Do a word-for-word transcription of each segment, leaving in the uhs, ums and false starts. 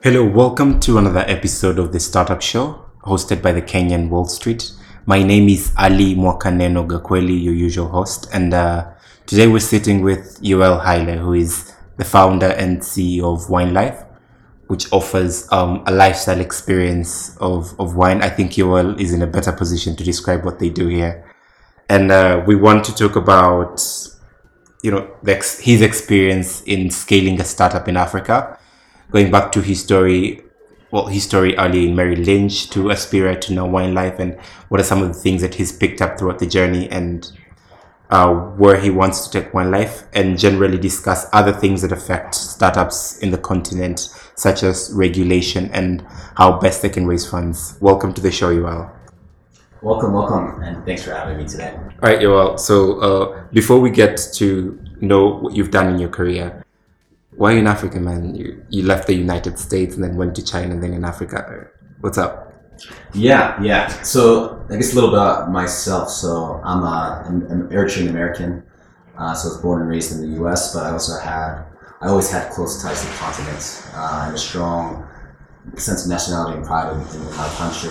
Hello, welcome to another episode of the Startup Show, hosted by the Kenyan Wall Street. My name is Ali Mwakaneno Gakweli, your usual host, and uh, today we're sitting with Yoel Haile, who is the founder and C E O of Wine Life, which offers um, a lifestyle experience of, of wine. I think Yoel is in a better position to describe what they do here. And uh, we want to talk about, you know, the ex- his experience in scaling a startup in Africa, going back to his story, well, his story early in Merrill Lynch to Aspira to now Wine Life, and what are some of the things that he's picked up throughout the journey, and uh, where he wants to take Wine Life, and generally discuss other things that affect startups in the continent, such as regulation and how best they can raise funds. Welcome to the show, Yoel. Welcome, welcome, and thanks for having me today. All right, Yoel. So uh, before we get to know what you've done in your career, why are you in Africa, man? You you left the United States and then went to China and then in Africa. What's up? Yeah, yeah. So I guess a little bit about myself. So I'm a, I'm, I'm Eritrean American. Uh, so I was born and raised in the U S, but I also had, I always had close ties to the continent uh, and a strong sense of nationality and pride in, in my country.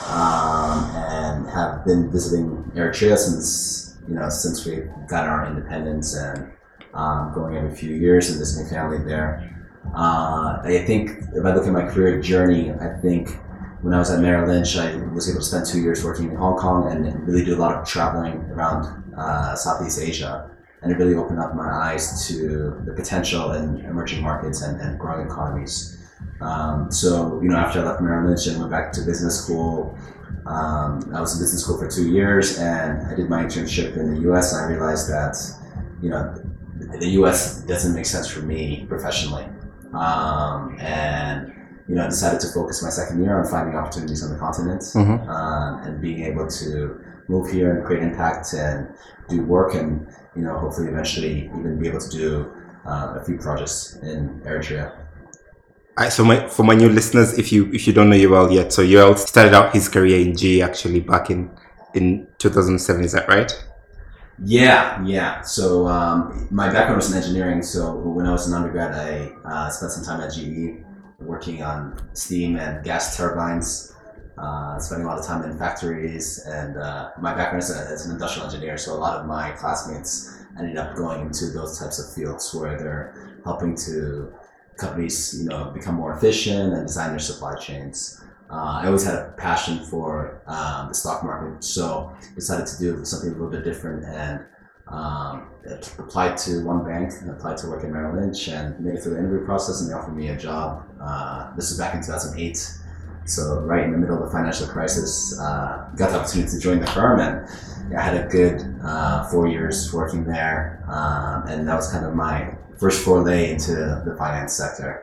Um, and have been visiting Eritrea since, you know, since we got our independence, and Um, going every few years and visiting family there. Uh, I think if I look at my career journey, I think when I was at Merrill Lynch, I was able to spend two years working in Hong Kong and really do a lot of traveling around uh, Southeast Asia. And it really opened up my eyes to the potential in emerging markets and, and growing economies. Um, so, you know, after I left Merrill Lynch and went back to business school, um, I was in business school for two years and I did my internship in the U S, and I realized that, you know, the U S doesn't make sense for me professionally. Um, and, you know, I decided to focus my second year on finding opportunities on the continent, mm-hmm. uh, and being able to move here and create impact and do work and, you know, hopefully eventually even be able to do uh, a few projects in Eritrea. Right, so my, for my new listeners, if you if you don't know Yoel yet, so Yoel started out his career in G E actually back in, in two thousand seven, is that right? Yeah, yeah. So um, my background was in engineering. So when I was an undergrad, I uh, spent some time at G E working on steam and gas turbines, uh, spending a lot of time in factories. And uh, my background is as an industrial engineer. So a lot of my classmates ended up going into those types of fields where they're helping to companies, you know, become more efficient and design their supply chains. Uh, I always had a passion for um, the stock market, so decided to do something a little bit different and um, applied to one bank and applied to work at Merrill Lynch and made it through the interview process, and they offered me a job. Uh, this was back in two thousand eight, so right in the middle of the financial crisis. Uh, got the opportunity to join the firm, and yeah, I had a good uh, four years working there, um, and that was kind of my first foray into the finance sector.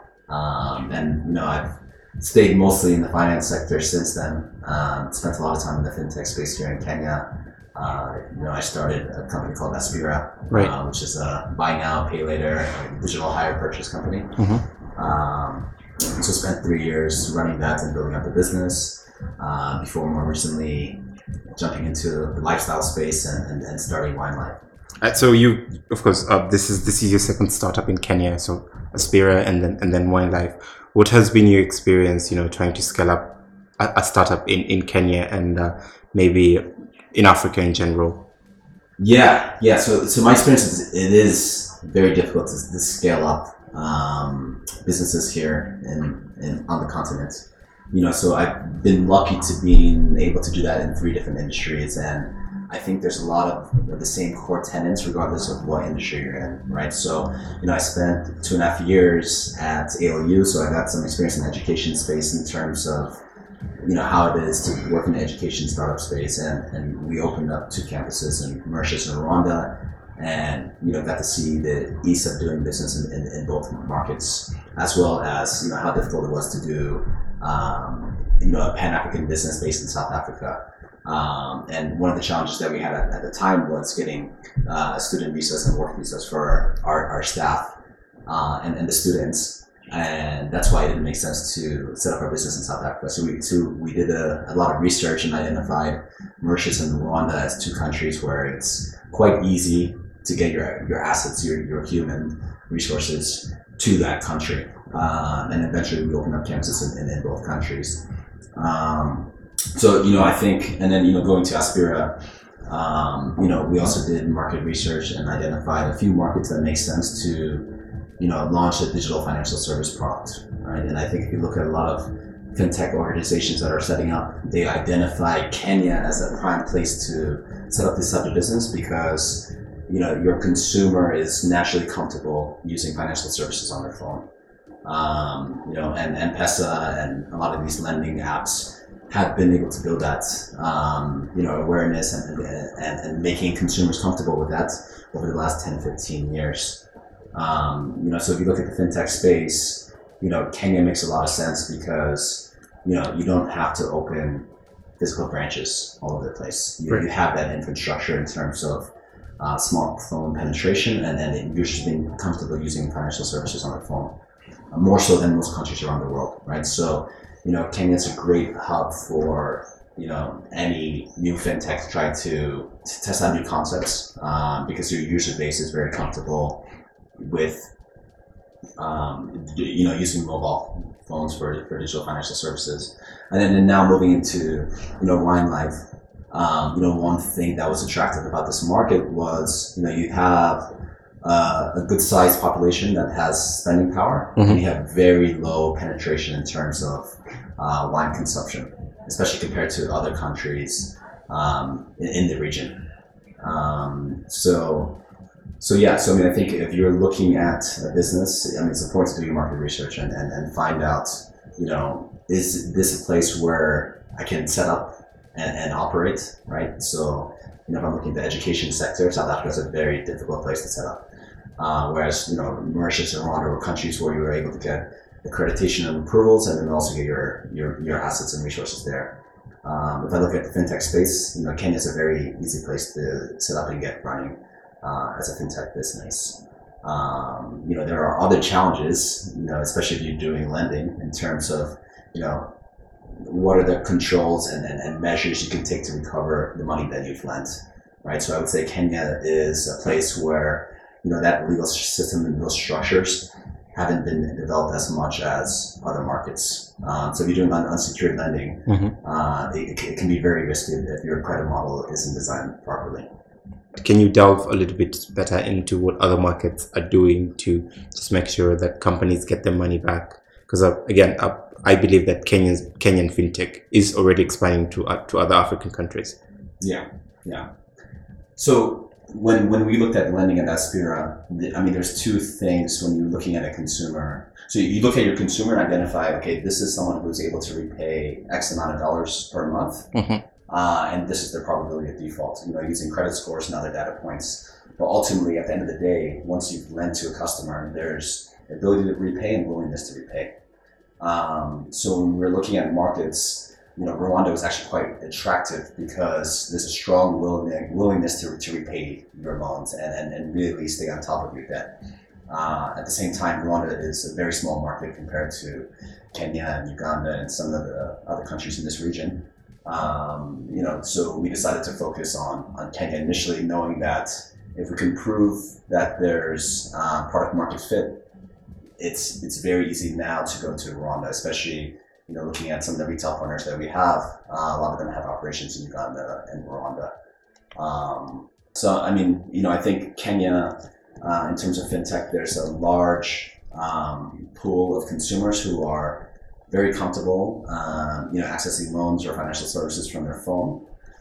Um, and you know, I've stayed mostly in the finance sector since then. Um, spent a lot of time in the fintech space here in Kenya. Uh, you know, I started a company called Aspira, right. uh, which is a buy now, pay later, digital hire purchase company. Mm-hmm. Um, so spent three years running that and building up the business uh, before more recently jumping into the lifestyle space and, and, and starting Wine Life. Uh, so you, of course, uh, this is this is your second startup in Kenya. So Aspira and then and then Wine Life. What has been your experience, you know, trying to scale up a, a startup in, in Kenya and uh, maybe in Africa in general? Yeah, yeah. So, so my experience is it is very difficult to, to scale up um, businesses here in, in on the continent. You know, so I've been lucky to be able to do that in three different industries, and I think there's a lot of the same core tenets regardless of what industry you're in, right? So, you know, I spent two and a half years at A L U, so I got some experience in the education space in terms of, you know, how it is to work in the education startup space. And, and we opened up two campuses in Mauritius and Rwanda, and, you know, got to see the ease of doing business in, in, in both markets, as well as, you know, how difficult it was to do, um, you know, a Pan-African business based in South Africa. Um, and one of the challenges that we had at, at the time was getting uh, student visas and work visas for our, our staff uh, and, and the students. And that's why it didn't make sense to set up our business in South Africa. So we, so we did a, a lot of research and identified Mauritius and Rwanda as two countries where it's quite easy to get your, your assets, your, your human resources to that country. uh, and eventually we opened up campuses in, in, in both countries. Um, so, you know, I think, and then, you know, going to Aspira, um, you know, we also did market research and identified a few markets that make sense to, you know, launch a digital financial service product, right? And I think if you look at a lot of fintech organizations that are setting up, they identify Kenya as a prime place to set up this type of business because, you know, your consumer is naturally comfortable using financial services on their phone. Um, you know, and M-Pesa and a lot of these lending apps have been able to build that, um, you know, awareness and, and, and making consumers comfortable with that over the last ten, fifteen years. Um, you know, so if you look at the fintech space, you know, Kenya makes a lot of sense because, you know, you don't have to open physical branches all over the place. You, right. you have that infrastructure in terms of uh, smartphone penetration, and then you're just being comfortable using financial services on the phone, uh, more so than most countries around the world, right? So, you know, Kenya is a great hub for, you know, any new fintech to try to, to test out new concepts um, because your user base is very comfortable with, um, you know, using mobile phones for, for digital financial services. And then and now moving into, you know, Wine Life, um, you know, one thing that was attractive about this market was, you know, you have uh, a good sized population that has spending power. Mm-hmm. And you have very low penetration in terms of uh, wine consumption, especially compared to other countries um, in, in the region. Um, so, so yeah, so I mean, I think if you're looking at a business, I mean, it's important to do your market research and, and, and find out, you know, is this a place where I can set up and, and operate, right? So, you know, if I'm looking at the education sector, South Africa is a very difficult place to set up. Uh, whereas, you know, Mauritius and Rwanda were countries where you were able to get accreditation and approvals and then also get your, your, your assets and resources there. Um, if I look at the fintech space, you know, Kenya is a very easy place to set up and get running uh, as a fintech business. Um, you know, there are other challenges, you know, especially if you're doing lending in terms of, you know, what are the controls and, and, and measures you can take to recover the money that you've lent, right? So I would say Kenya is a place where, you know, that legal system and those structures haven't been developed as much as other markets. Um, so if you're doing un- unsecured lending, mm-hmm. uh, it, it can be very risky if your credit model isn't designed properly. Can you delve a little bit better into what other markets are doing to just make sure that companies get their money back? Because uh, again, uh, I believe that Kenya's, Kenyan fintech is already expanding to uh, to other African countries. Yeah, yeah. So when when we looked at lending at Aspira, I mean, there's two things when you're looking at a consumer. So you look at your consumer and identify, okay, this is someone who's able to repay X amount of dollars per month. Mm-hmm. Uh, and this is their probability of default, you know, using credit scores and other data points. But ultimately, at the end of the day, once you've lent to a customer, there's ability to repay and willingness to repay. Um, so when we're looking at markets, you know, Rwanda was actually quite attractive because there's a strong willing, willingness to, to repay your loans and, and, and really stay on top of your debt. Uh, at the same time, Rwanda is a very small market compared to Kenya and Uganda and some of the other countries in this region. Um, you know, so we decided to focus on, on Kenya initially, knowing that if we can prove that there's uh, product market fit, it's it's very easy now to go to Rwanda, especially, you know, looking at some of the retail partners that we have. Uh, a lot of them have operations in Uganda and Rwanda. Um, so, I mean, you know, I think Kenya, uh, in terms of fintech, there's a large um, pool of consumers who are very comfortable, um, you know, accessing loans or financial services from their phone.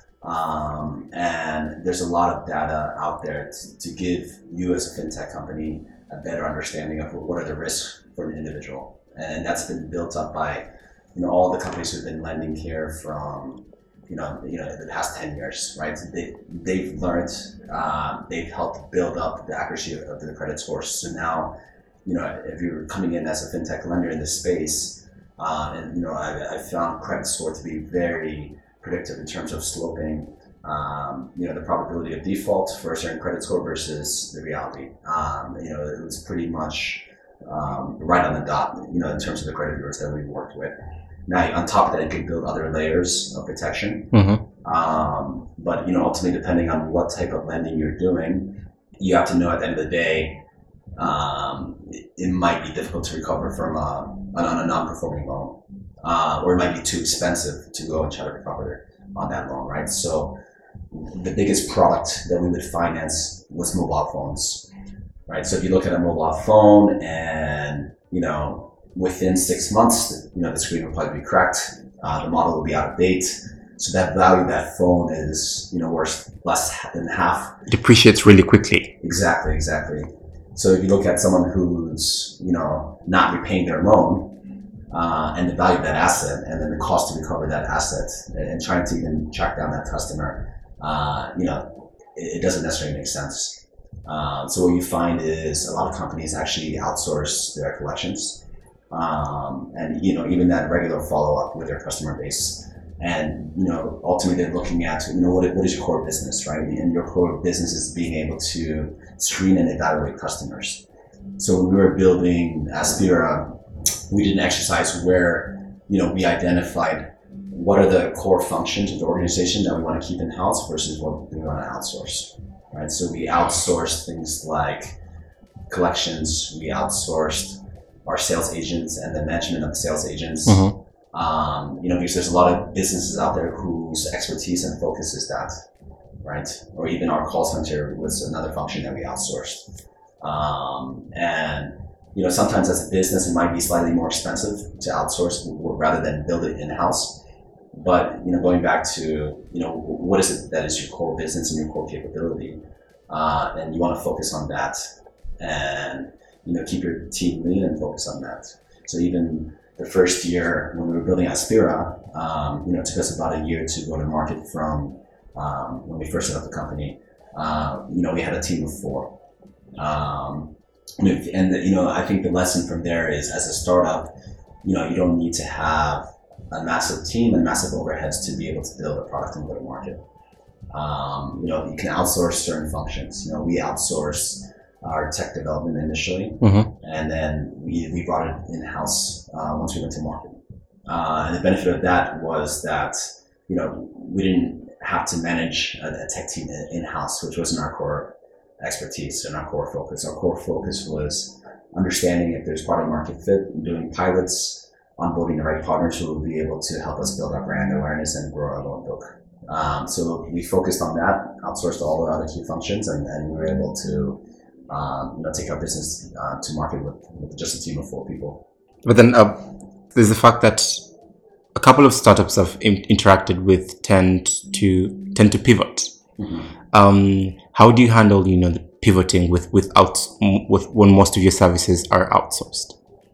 Um, and there's a lot of data out there to, to give you as a fintech company a better understanding of what are the risks for an individual. And that's been built up by, you know, all the companies who've been lending here from, you know, you know, the past ten years, right? They, they've learned, uh, they've helped build up the accuracy of, of the credit scores. So now, you know, if you're coming in as a fintech lender in this space, Uh, and, you know, I, I found credit score to be very predictive in terms of sloping, um, you know, the probability of default for a certain credit score versus the reality. Um, you know, it was pretty much um, right on the dot, you know, in terms of the credit bureaus that we worked with. Now, on top of that, you can build other layers of protection. Mm-hmm. Um, but, you know, ultimately, depending on what type of lending you're doing, you have to know at the end of the day, um, it, it might be difficult to recover from uh, on a non-performing loan, uh, or it might be too expensive to go and try to recover on that loan, right? So the biggest product that we would finance was mobile phones, right? So if you look at a mobile phone and, you know, within six months, you know, the screen will probably be cracked, uh, the model will be out of date. So that value of that phone is, you know, worth less than half. Depreciates really quickly. Exactly, exactly. So if you look at someone who's, you know, not repaying their loan, uh, and the value of that asset, and then the cost to recover that asset, and, and trying to even track down that customer, uh, you know, it, it doesn't necessarily make sense. Um, so what you find is a lot of companies actually outsource their collections, um, and, you know, even that regular follow-up with their customer base. And, you know, ultimately they're looking at, you know, what, what is your core business, right? And your core business is being able to screen and evaluate customers. So when we were building Aspira, we did an exercise where, you know, we identified what are the core functions of the organization that we want to keep in-house versus what we want to outsource, right? So we outsourced things like collections, we outsourced our sales agents and the management of the sales agents. Mm-hmm. Um, you know, because there's a lot of businesses out there whose expertise and focus is that, right? Or even our call center was another function that we outsourced. Um, and, you know, sometimes as a business, it might be slightly more expensive to outsource rather than build it in-house. But, you know, going back to, you know, what is it that is your core business and your core capability? Uh, and you want to focus on that and, you know, keep your team lean and focus on that. So even the first year when we were building Aspira, um, you know, it took us about a year to go to market from um, when we first set up the company. Uh, you know, we had a team of four. Um, and, the, you know, I think the lesson from there is as a startup, you know, you don't need to have a massive team and massive overheads to be able to build a product and go to market. Um, you know, you can outsource certain functions. You know, we outsource our tech development initially, mm-hmm. and then we, we brought it in-house uh, once we went to market. Uh, and the benefit of that was that, you know, we didn't have to manage a, a tech team in-house, which wasn't our core expertise and our core focus. Our core focus was understanding if there's product market fit, doing pilots, onboarding the right partners who will be able to help us build our brand awareness and grow our loan book. Um, so we focused on that, outsourced all the other key functions, and, and we were able to Um, you know, take our business uh, to market with, with just a team of four people. But then uh, there's the fact that a couple of startups I've in- interacted with tend to tend to pivot. Mm-hmm. Um, how do you handle, you know, the pivoting with with out with when most of your services are outsourced?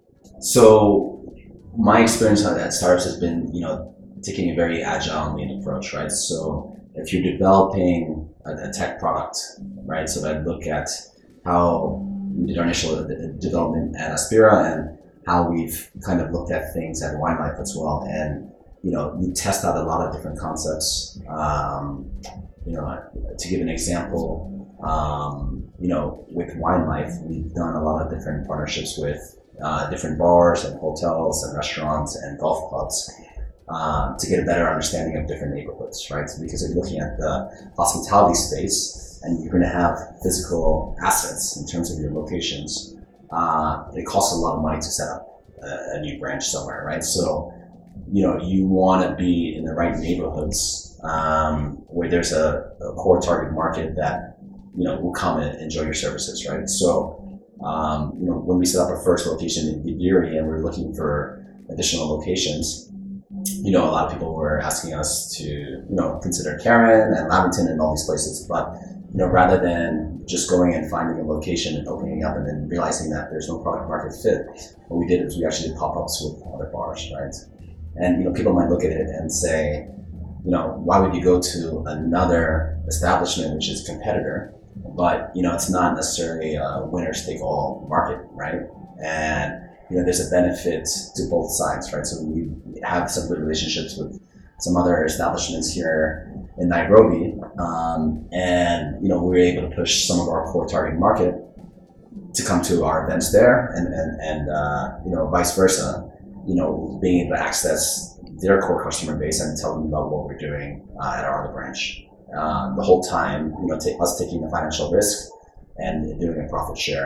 So my experience at startups has been, you know, taking a very agile and lean approach, right? So if you're developing a, a tech product, right? So I look at how we did our initial development at Aspira and how we've kind of looked at things at WineLife as well. And, you know, we test out a lot of different concepts. Um, you know, to give an example, um, you know, with WineLife, we've done a lot of different partnerships with uh, different bars and hotels and restaurants and golf clubs um, to get a better understanding of different neighborhoods, right? So because if you're looking at the hospitality space, and you're going to have physical assets in terms of your locations, uh, it costs a lot of money to set up a, a new branch somewhere, right? So, you know, you want to be in the right neighborhoods um, where there's a, a core target market that, you know, will come and enjoy your services, right? So, um, you know, when we set up our first location in Gidiri and we're looking for additional locations, you know, a lot of people were asking us to, you know, consider Karen and Lavington and all these places, but you know, rather than just going and finding a location and opening up and then realizing that there's no product market fit, what we did is we actually did pop-ups with other bars, right? And, you know, people might look at it and say, you know, why would you go to another establishment which is a competitor, but, you know, it's not necessarily a winner-take-all market, right? And, you know, there's a benefit to both sides, right? So we have some good relationships with some other establishments here in Nairobi, um, and you know we were able to push some of our core target market to come to our events there, and and and uh, you know vice versa. You know, being able to access their core customer base and tell them about what we're doing uh, at our other branch. Uh, the whole time, you know, t- us taking the financial risk and doing a profit share.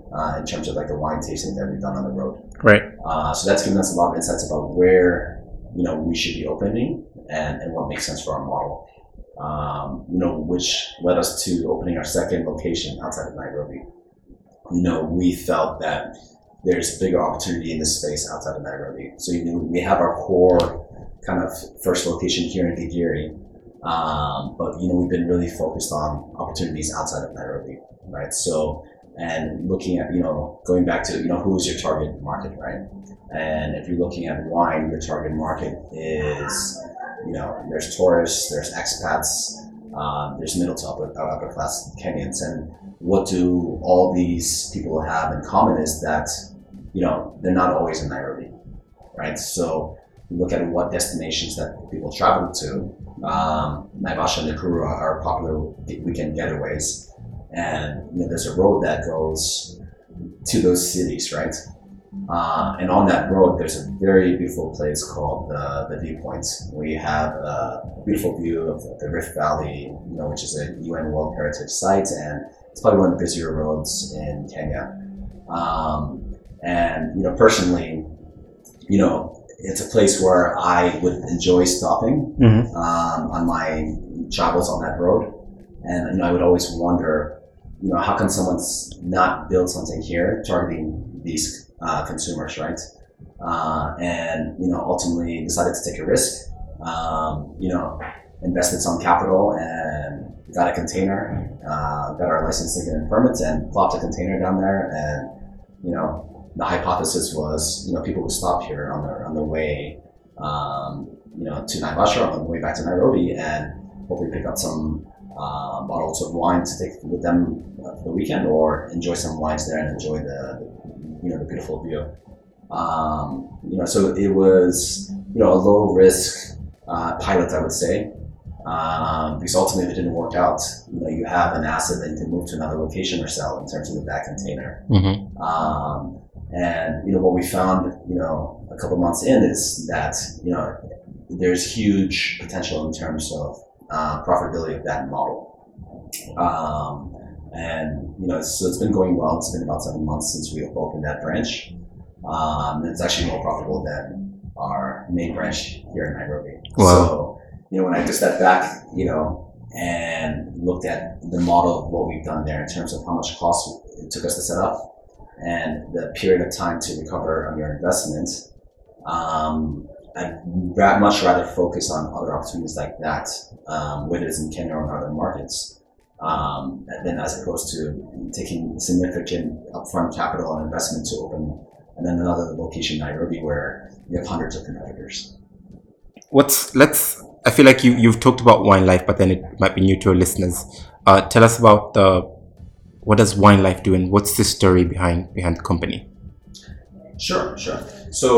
uh, in terms of like the wine tasting that we've done on the road. Right. Uh, so that's given us a lot of insights about where, you know, we should be opening and, and what makes sense for our model. Um, you know, which led us to opening our second location outside of Nairobi. You know, we felt that there's bigger opportunity in this space outside of Nairobi. So, you know, we have our core kind of first location here in Gigiri, um, but, you know, we've been really focused on opportunities outside of Nairobi, right? So, and looking at, you know, going back to, you know, who is your target market, right? And if you're looking at wine, your target market is, you know, there's tourists, there's expats, um, there's middle to upper, upper class Kenyans. And what do all these people have in common is that, you know, they're not always in Nairobi, right? So you look at what destinations that people travel to. Um, Naivasha and Nakuru are popular weekend getaways. And, you know, there's a road that goes to those cities, right? Uh, and on that road, there's a very beautiful place called uh, the Viewpoint. We have a beautiful view of the Rift Valley, you know, which is a U N World Heritage Site, and it's probably one of the busier roads in Kenya. Um, and, you know, personally, you know, it's a place where I would enjoy stopping mm-hmm. um, on my travels on that road. And, you know, I would always wonder, you know, how can someone not build something here targeting these uh, consumers, right? Uh, and, you know, ultimately decided to take a risk, um, you know, invested some capital and got a container, uh, got our licensing and permits and plopped a container down there. And, you know, the hypothesis was, you know, people would stop here on their, on their way, um, you know, to Naivasha, on the way back to Nairobi, and hopefully pick up some Uh, bottles of wine to take with them uh, for the weekend, or enjoy some wines there and enjoy the, you know, the beautiful view. Um, you know, so it was, you know, a low risk uh, pilot, I would say, um, because ultimately if it didn't work out, you know, you have an asset that you can move to another location or sell in terms of the back container. Mm-hmm. Um, and, you know, what we found, you know, a couple months in is that, you know, there's huge potential in terms of Uh, profitability of that model. Um, and, you know, so it's been going well. It's been about seven months since we opened that branch. Um, and it's actually more profitable than our main branch here in Nairobi. Wow. So, you know, when I just stepped back, you know, and looked at the model of what we've done there in terms of how much cost it took us to set up and the period of time to recover on your investment, um, I'd much rather focus on other opportunities like that, um, whether it's in Kenya or in other markets, um, than as opposed to taking significant upfront capital and investment to open and then another location in Nairobi where you have hundreds of competitors. What's let's? I feel like you you've talked about Wine Life, but then it might be new to our listeners. Uh, tell us about the what does Wine Life do, and what's the story behind behind the company? Sure, sure. So.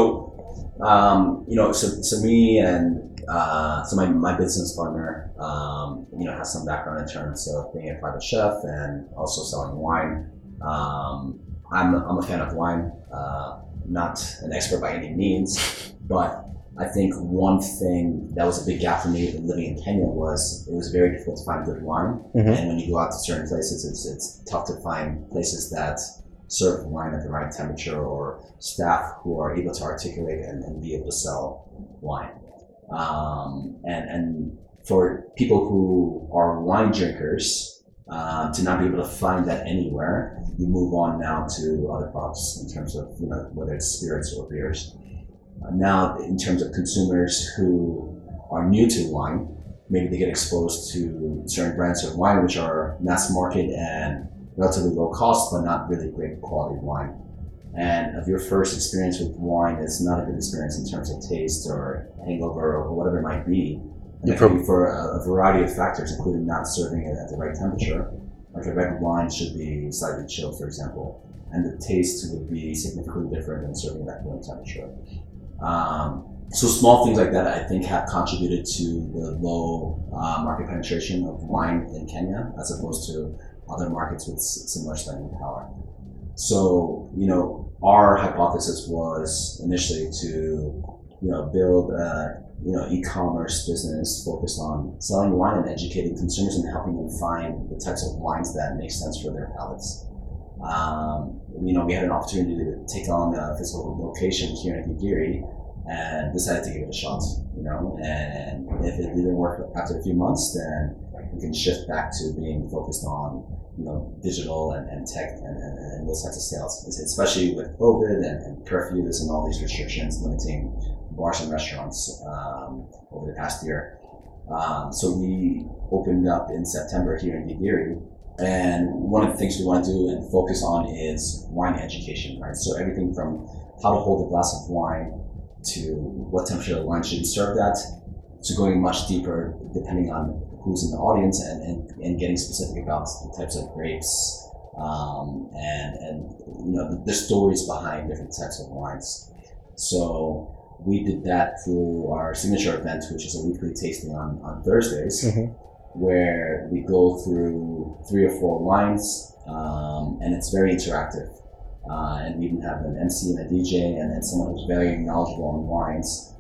Um, you know, so, so me and, uh, so my, my business partner, um, you know, has some background in terms of being a private chef and also selling wine. Um, I'm, I'm a fan of wine, uh, not an expert by any means, but I think one thing that was a big gap for me living in Kenya was it was very difficult to find good wine. Mm-hmm. And when you go out to certain places, it's, it's tough to find places that serve wine at the right temperature or staff who are able to articulate and, and be able to sell wine. Um, and, and for people who are wine drinkers, uh, to not be able to find that anywhere, you move on now to other products in terms of, you know, whether it's spirits or beers. Uh, now, in terms of consumers who are new to wine, maybe they get exposed to certain brands of wine which are mass market and relatively low cost, but not really great quality wine. And if your first experience with wine is not a good experience in terms of taste or hangover or whatever it might be, and it could be for a, a variety of factors, including not serving it at the right temperature. Like a red wine should be slightly chilled, for example, and the taste would be significantly different than serving at room temperature. Um, so small things like that, I think, have contributed to the low uh, market penetration of wine in Kenya, as opposed to other markets with similar spending power. So, you know, our hypothesis was initially to, you know, build a, you know, e-commerce business focused on selling wine and educating consumers and helping them find the types of wines that make sense for their palates. Um, you know, we had an opportunity to take on a physical location here in Gigiri and decided to give it a shot, you know, and if it didn't work after a few months, then we can shift back to being focused on, you know, digital and, and tech and, and, and those types of sales, especially with COVID and, and curfews and all these restrictions limiting bars and restaurants um, over the past year. Um, so we opened up in September here in Gigiri, and one of the things we want to do and focus on is wine education, right? So everything from how to hold a glass of wine to what temperature the wine should be served at, to going much deeper depending on who's in the audience and, and, and getting specific about the types of grapes um, and, and you know the, the stories behind different types of wines. So we did that through our signature event, which is a weekly tasting on, on Thursdays, mm-hmm. where we go through three or four wines, um, and it's very interactive. Uh, and we even have an M C and a D J and, and someone who's very knowledgeable on wines.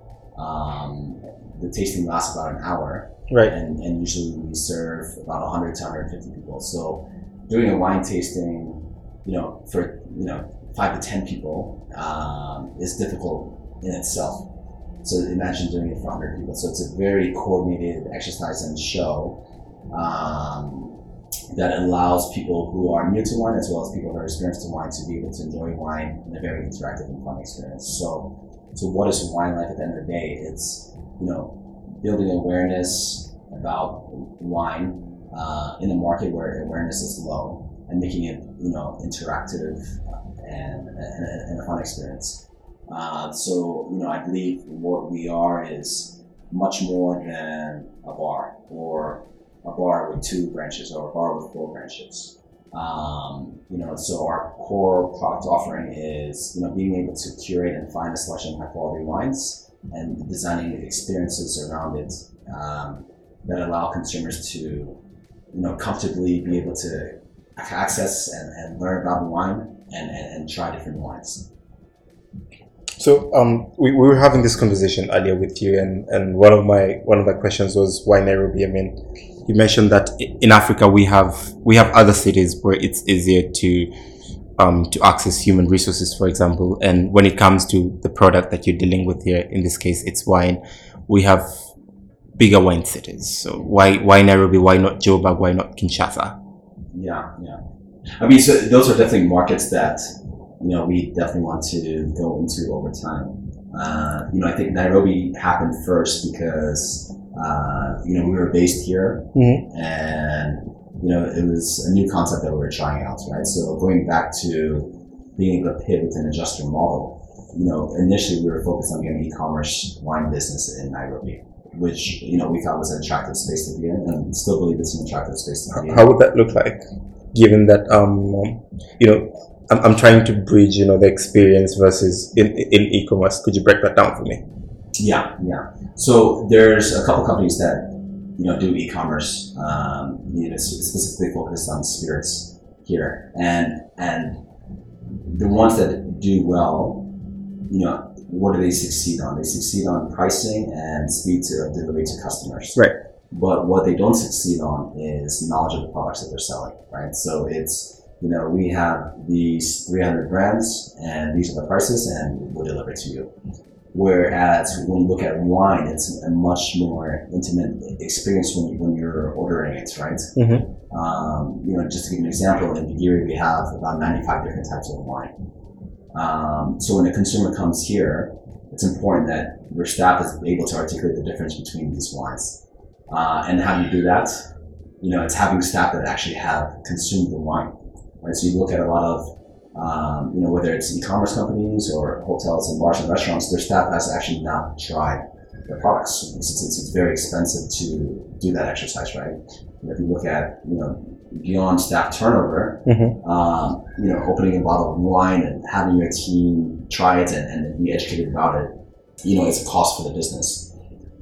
Um, the tasting lasts about an hour. Right. And, and usually we serve about one hundred to one hundred fifty people. So doing a wine tasting, you know, for, you know, five to ten people um, is difficult in itself. So imagine doing it for one hundred people. So it's a very coordinated exercise and show um, that allows people who are new to wine as well as people who are experienced in wine to be able to enjoy wine in a very interactive and fun experience. So, so what is wine life at the end of the day? It's, you know, building awareness about wine uh, in a market where awareness is low and making it, you know, interactive and, and, and a fun experience. Uh, so, you know, I believe what we are is much more than a bar or a bar with two branches or a bar with four branches. Um, you know, so our core product offering is, you know, being able to curate and find a selection of high quality wines and designing experiences around it um, that allow consumers to, you know, comfortably be able to access and, and learn about wine and, and, and try different wines. So um, we, we were having this conversation earlier with you, and, and one of my one of my questions was why Nairobi? I mean, you mentioned that in Africa we have we have other cities where it's easier to um, to access human resources, for example. And when it comes to the product that you're dealing with here, in this case, it's wine. We have bigger wine cities. So why why Nairobi? Why not Joburg? Why not Kinshasa? Yeah, yeah. I mean, so those are definitely markets that, you know, we definitely want to go into over time. Uh, you know, I think Nairobi happened first because, uh, you know, we were based here mm-hmm. and, you know, it was a new concept that we were trying out, right? So going back to being able to pivot and adjust your model, you know, initially we were focused on getting e-commerce wine business in Nairobi, which, you know, we thought was an attractive space to be in and still believe it's an attractive space to be in. How would that look like, given that, um, you know, I'm, I'm trying to bridge, you know, the experience versus in, in e-commerce. Could you break that down for me? Yeah, yeah. So there's a couple companies that, you know, do e-commerce, um, you know, specifically focused on spirits here, and and the ones that do well, you know, what do they succeed on? They succeed on pricing and speed to delivery to customers. Right. But what they don't succeed on is knowledge of the products that they're selling. Right. So it's, you know, we have these three hundred brands and these are the prices and we'll deliver it to you. Whereas when you look at wine, it's a much more intimate experience when, you, when you're ordering it, right? Mm-hmm. Um, you know, just to give you an example, in Gigiri we have about ninety-five different types of wine. Um, so when a consumer comes here, it's important that your staff is able to articulate the difference between these wines. Uh, and how do you do that? You know, it's having staff that actually have consumed the wine. Right, so you look at a lot of, um, you know, whether it's e-commerce companies or hotels and bars and restaurants, their staff has actually not tried their products. It's, it's, it's very expensive to do that exercise, right? And if you look at, you know, beyond staff turnover, mm-hmm. um, you know, opening a bottle of wine and having your team try it and, and be educated about it, you know, it's a cost for the business.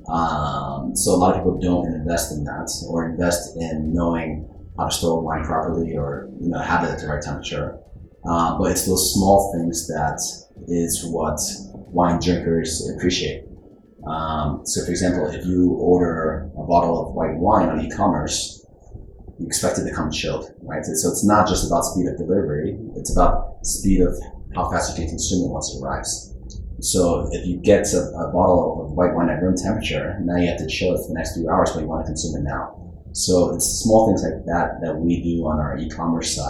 Um, so a lot of people don't invest in that or invest in knowing how to store wine properly or, you know, have it at the right temperature. Uh, but it's those small things that is what wine drinkers appreciate. Um, so for example, if you order a bottle of white wine on e-commerce, you expect it to come chilled, right? So it's not just about speed of delivery. It's about speed of how fast you can consume it once it arrives. So if you get a, a bottle of white wine at room temperature, now you have to chill it for the next few hours, but you want to consume it now. So it's small things like that that we do on our e-commerce side,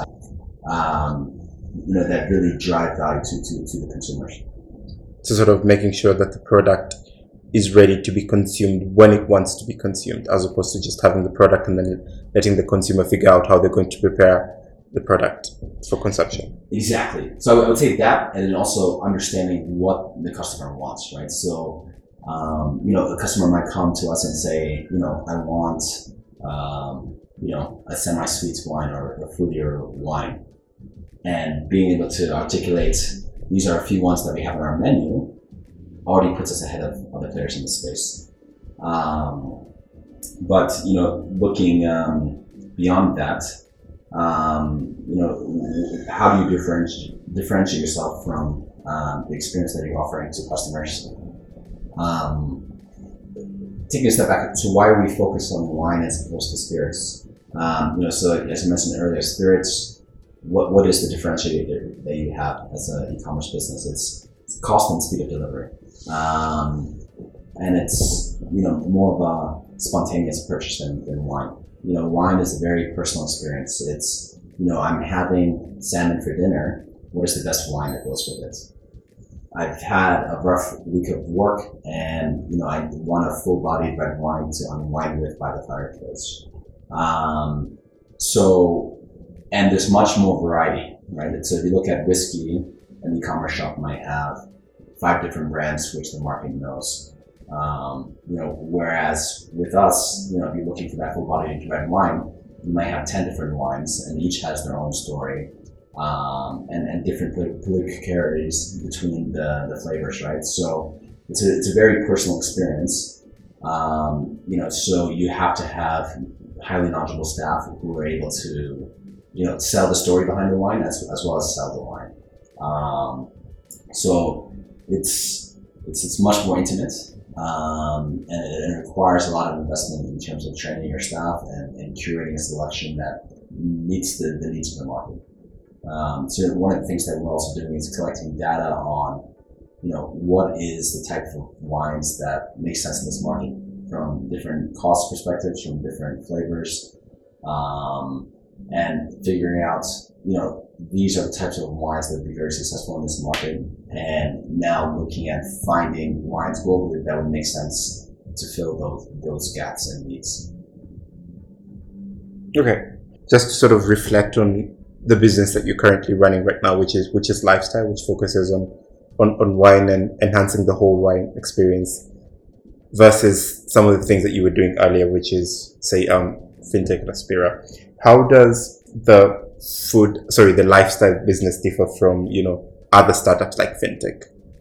um, you know, that really drive value to, to, to the consumers. So sort of making sure that the product is ready to be consumed when it wants to be consumed, as opposed to just having the product and then letting the consumer figure out how they're going to prepare the product for consumption. Exactly. So I would say that, and then also understanding what the customer wants, right? So, um, you know, the customer might come to us and say, you know, I want, um, you know, a semi-sweet wine or a fruitier wine. And being able to articulate, these are a few ones that we have on our menu, already puts us ahead of other players in the space. Um, but, you know, looking um, beyond that, um, you know, how do you differentiate, differentiate yourself from um, the experience that you're offering to customers? Um, taking a step back, so why are we focused on wine as opposed to spirits? Um, you know, so as I mentioned earlier, spirits, what what is the differentiator that you have as an e-commerce business? It's, it's cost and speed of delivery. Um, and it's, you know, more of a spontaneous purchase than, than wine. You know, wine is a very personal experience. It's, you know, I'm having salmon for dinner. What is the best wine that goes with it? I've had a rough week of work and, you know, I want a full-bodied red wine to unwind with by the fireplace. Um, so, and there's much more variety, right? So if you look at whiskey, an e-commerce shop might have five different brands which the market knows. Um, you know, whereas with us, you know, if you're looking for that full-bodied red wine, you might have ten different wines and each has their own story, um, and, and different peculiarities between the, the flavors, right? So it's a, it's a very personal experience. Um, you know, so you have to have highly knowledgeable staff who are able to, you know, sell the story behind the wine as, as well as sell the wine. Um, so it's, it's, it's much more intimate. Um, and it, it requires a lot of investment in terms of training your staff and, and curating a selection that meets the, the needs of the market. Um, so one of the things that we're also doing is collecting data on, you know, what is the type of wines that make sense in this market from different cost perspectives, from different flavors, um, and figuring out, you know, these are the types of wines that would be very successful in this market. And now looking at finding wines globally that would make sense to fill those those gaps and needs. Okay, just to sort of reflect on the business that you're currently running right now, which is which is lifestyle, which focuses on on, on wine and enhancing the whole wine experience, versus some of the things that you were doing earlier, which is say um, fintech and Aspira. How does the food, sorry, the lifestyle business differ from, you know, other startups like fintech?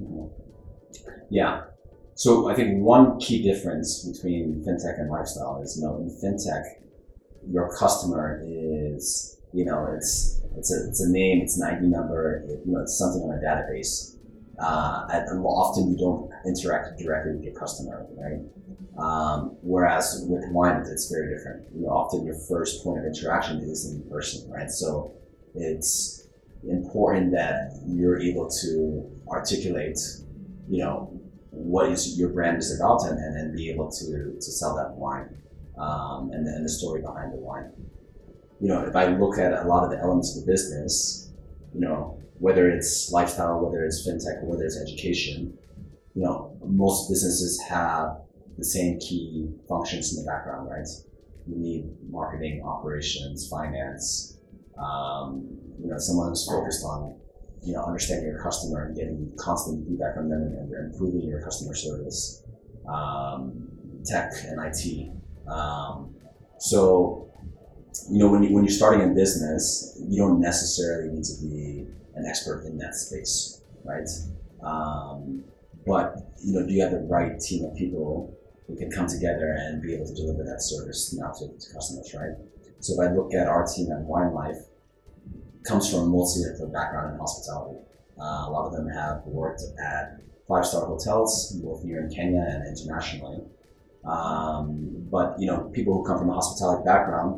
Yeah. So I think one key difference between fintech and lifestyle is, you know, in fintech, your customer is, you know, it's it's a it's a name, it's an I D number, it, you know, it's something on a database. Uh, and often you don't interact directly with your customer, right? Um, whereas with wine, it's very different. You know, often your first point of interaction is in person, right? So it's important that you're able to articulate, you know, what is your brand is about, and, and then be able to to sell that wine, um, and, and the story behind the wine. You know, if I look at a lot of the elements of the business, you know, whether it's lifestyle, whether it's fintech, whether it's education, you know, most businesses have the same key functions in the background, right? You need marketing, operations, finance, um, you know, someone who's focused on, you know, understanding your customer and getting constant feedback from them and, and improving your customer service, um, tech and I T. Um, so, you know, when, you, when you're starting a business, you don't necessarily need to be an expert in that space, right? Um, but, you know, do you have the right team of people who can come together and be able to deliver that service now to, to customers, right? So if I look at our team at Wine Life, it comes from mostly a background in hospitality. Uh, a lot of them have worked at five-star hotels, both here in Kenya and internationally. Um, but, you know, people who come from a hospitality background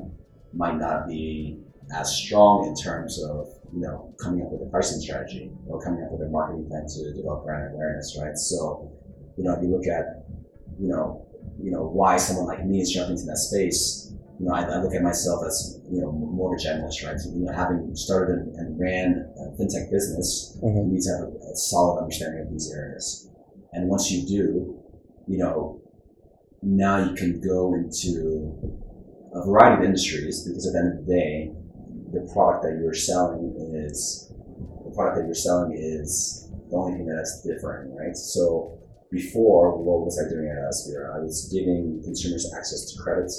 might not be as strong in terms of, you know, coming up with a pricing strategy or coming up with a marketing plan to develop brand awareness, right? So, you know, if you look at, you know, you know, why someone like me is jumping into that space, you know, I, I look at myself as, you know, more of a generalist, right? So, you know, having started and, and ran a fintech business, mm-hmm. you need to have a, a solid understanding of these areas. And once you do, you know, now you can go into a variety of industries, because at the end of the day, the product that you're selling is the product that you're selling is the only thing that's different, right? So before, what was I doing at Aspira? I was giving consumers access to credit,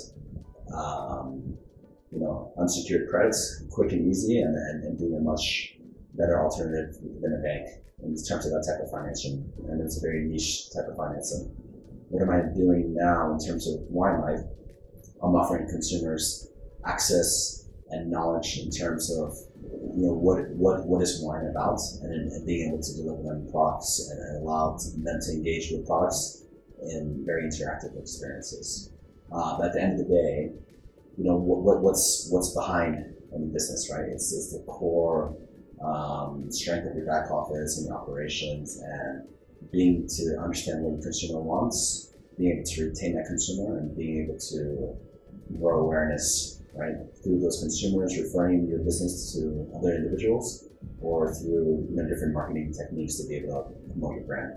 um, you know, unsecured credits, quick and easy, and, and, and doing a much better alternative than a bank in terms of that type of financing. And it's a very niche type of financing. What am I doing now in terms of Wine Life? I'm offering consumers access and knowledge in terms of, you know, what what what is wine about, and, and being able to deliver them products and, and allow them to engage with products in very interactive experiences. Uh, but at the end of the day, you know, what, what what's what's behind any business, right? It's, it's the core um, strength of your back office and your operations, and being to understand what the consumer wants, being able to retain that consumer, and being able to grow awareness, right, through those consumers, referring your business to other individuals, or through, you know, different marketing techniques to be able to promote your brand.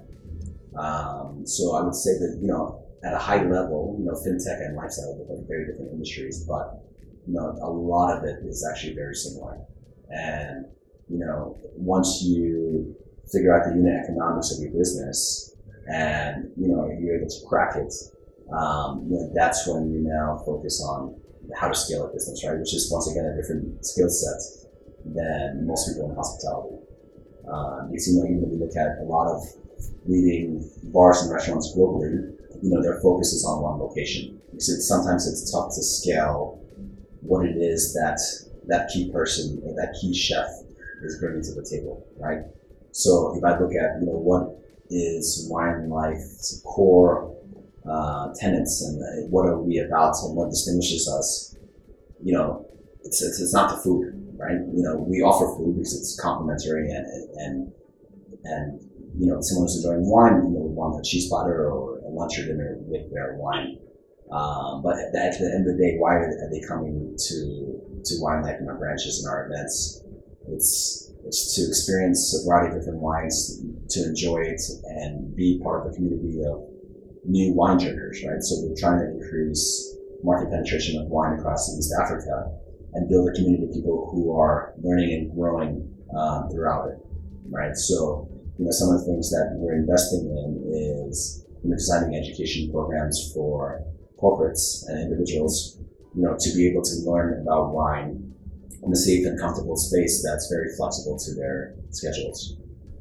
Um, so I would say that, you know, at a high level, you know, fintech and lifestyle are like very different industries, but, you know, a lot of it is actually very similar. And, you know, once you figure out the unit economics of your business and, you know, you're able to crack it, um, you know, that's when you now focus on how to scale a business, right? Which is, once again, a different skill set than most people in hospitality. Uh, because, you know, even when you look at a lot of leading bars and restaurants globally, you know, their focus is on one location. Because it's, sometimes it's tough to scale what it is that that key person or that key chef is bringing to the table, right? So if I look at, you know, what is Wine Life's core uh, tenets and what are we about and what distinguishes us, you know, it's, it's it's not the food, right? You know, we offer food because it's complementary, and and and you know, someone who's enjoying wine, you know, would want a cheese platter or a lunch or dinner with their wine. Um, but at the, at the end of the day, why are they coming to to Wine Life and our branches and our events? It's it's to experience a variety of different wines, to enjoy it, and be part of a community of new wine drinkers, right? So we're trying to increase market penetration of wine across East Africa and build a community of people who are learning and growing um, throughout it, right? So, you know, some of the things that we're investing in is, you know, designing education programs for corporates and individuals, you know, to be able to learn about wine in a safe and comfortable space that's very flexible to their schedules.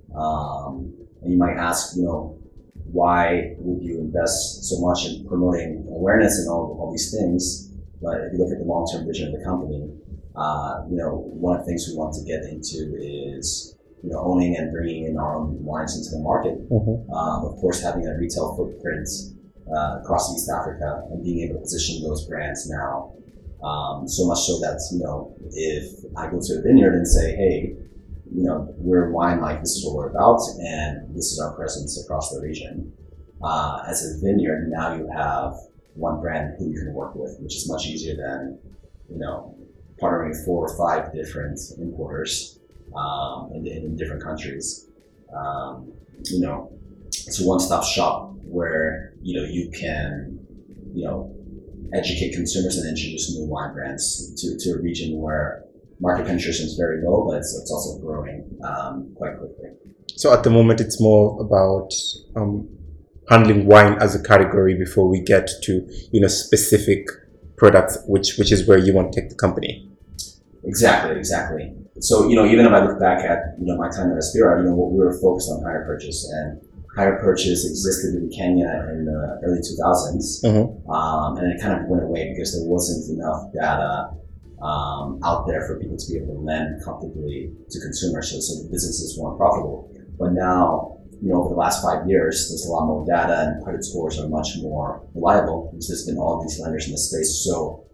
Um, and you might ask, you know, why would you invest so much in promoting awareness and all, all these things? But if you look at the long-term vision of the company, uh, you know, one of the things we want to get into is, you know, owning and bringing in our own wines into the market. Mm-hmm. Um, of course, having a retail footprint uh, across East Africa and being able to position those brands now. Um, so much so that, you know, if I go to a vineyard and say, hey, you know, we're Wine Life, this is what we're about, and this is our presence across the region. Uh, as a vineyard, now you have one brand who you can work with, which is much easier than, you know, partnering with four or five different importers um, in, in different countries. Um, you know, it's a one-stop shop where, you know, you can, you know, educate consumers and introduce new wine brands to, to a region where market penetration is very low, but it's, it's also growing um, quite quickly. So at the moment, it's more about um, handling wine as a category before we get to, you know, specific products, which which is where you want to take the company. Exactly, exactly. So, you know, even if I look back at, you know, my time at Aspira, you know, we were focused on hire purchase, and hire purchase existed in Kenya in the early two thousands, mm-hmm. um, and it kind of went away because there wasn't enough data Um, out there for people to be able to lend comfortably to consumers, so, so the businesses weren't profitable. But now, you know, over the last five years, there's a lot more data and credit scores are much more reliable because there's been all these lenders in the space. So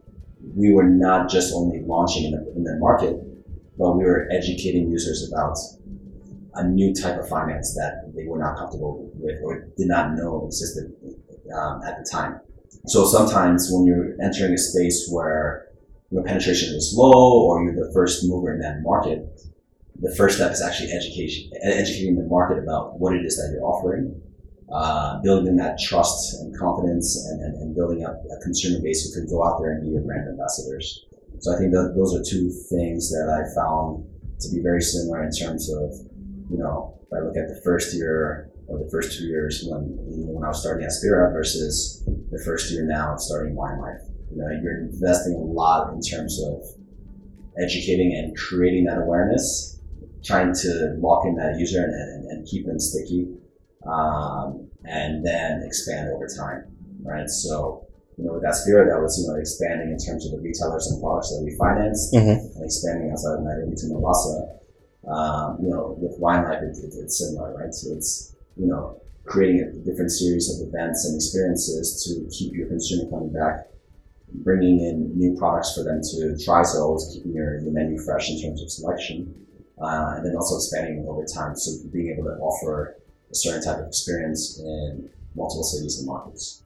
we were not just only launching in the, in the market, but we were educating users about a new type of finance that they were not comfortable with or did not know existed um, at the time. So sometimes when you're entering a space where your penetration is low or you're the first mover in that market, the first step is actually education, educating the market about what it is that you're offering, uh, building that trust and confidence, and, and, and building up a consumer base who can go out there and be your brand ambassadors. So I think that those are two things that I found to be very similar in terms of, you know, if I look at the first year or the first two years when, you know, when I was starting Aspira versus the first year now of starting Wine Life. You know, you're investing a lot in terms of educating and creating that awareness, trying to lock in that user and, and, and keep them sticky, um, and then expand over time, right? So, you know, with Aspira, that was, you know, expanding in terms of the retailers and products that we financed, mm-hmm. and expanding outside of Nairobi to Mombasa. Um, you know, with Wine Life, it, it, it's similar, right? So it's, you know, creating a different series of events and experiences to keep your consumer coming back, bringing in new products for them to try, so always keeping your, your menu fresh in terms of selection, uh, and then also expanding over time, so being able to offer a certain type of experience in multiple cities and markets.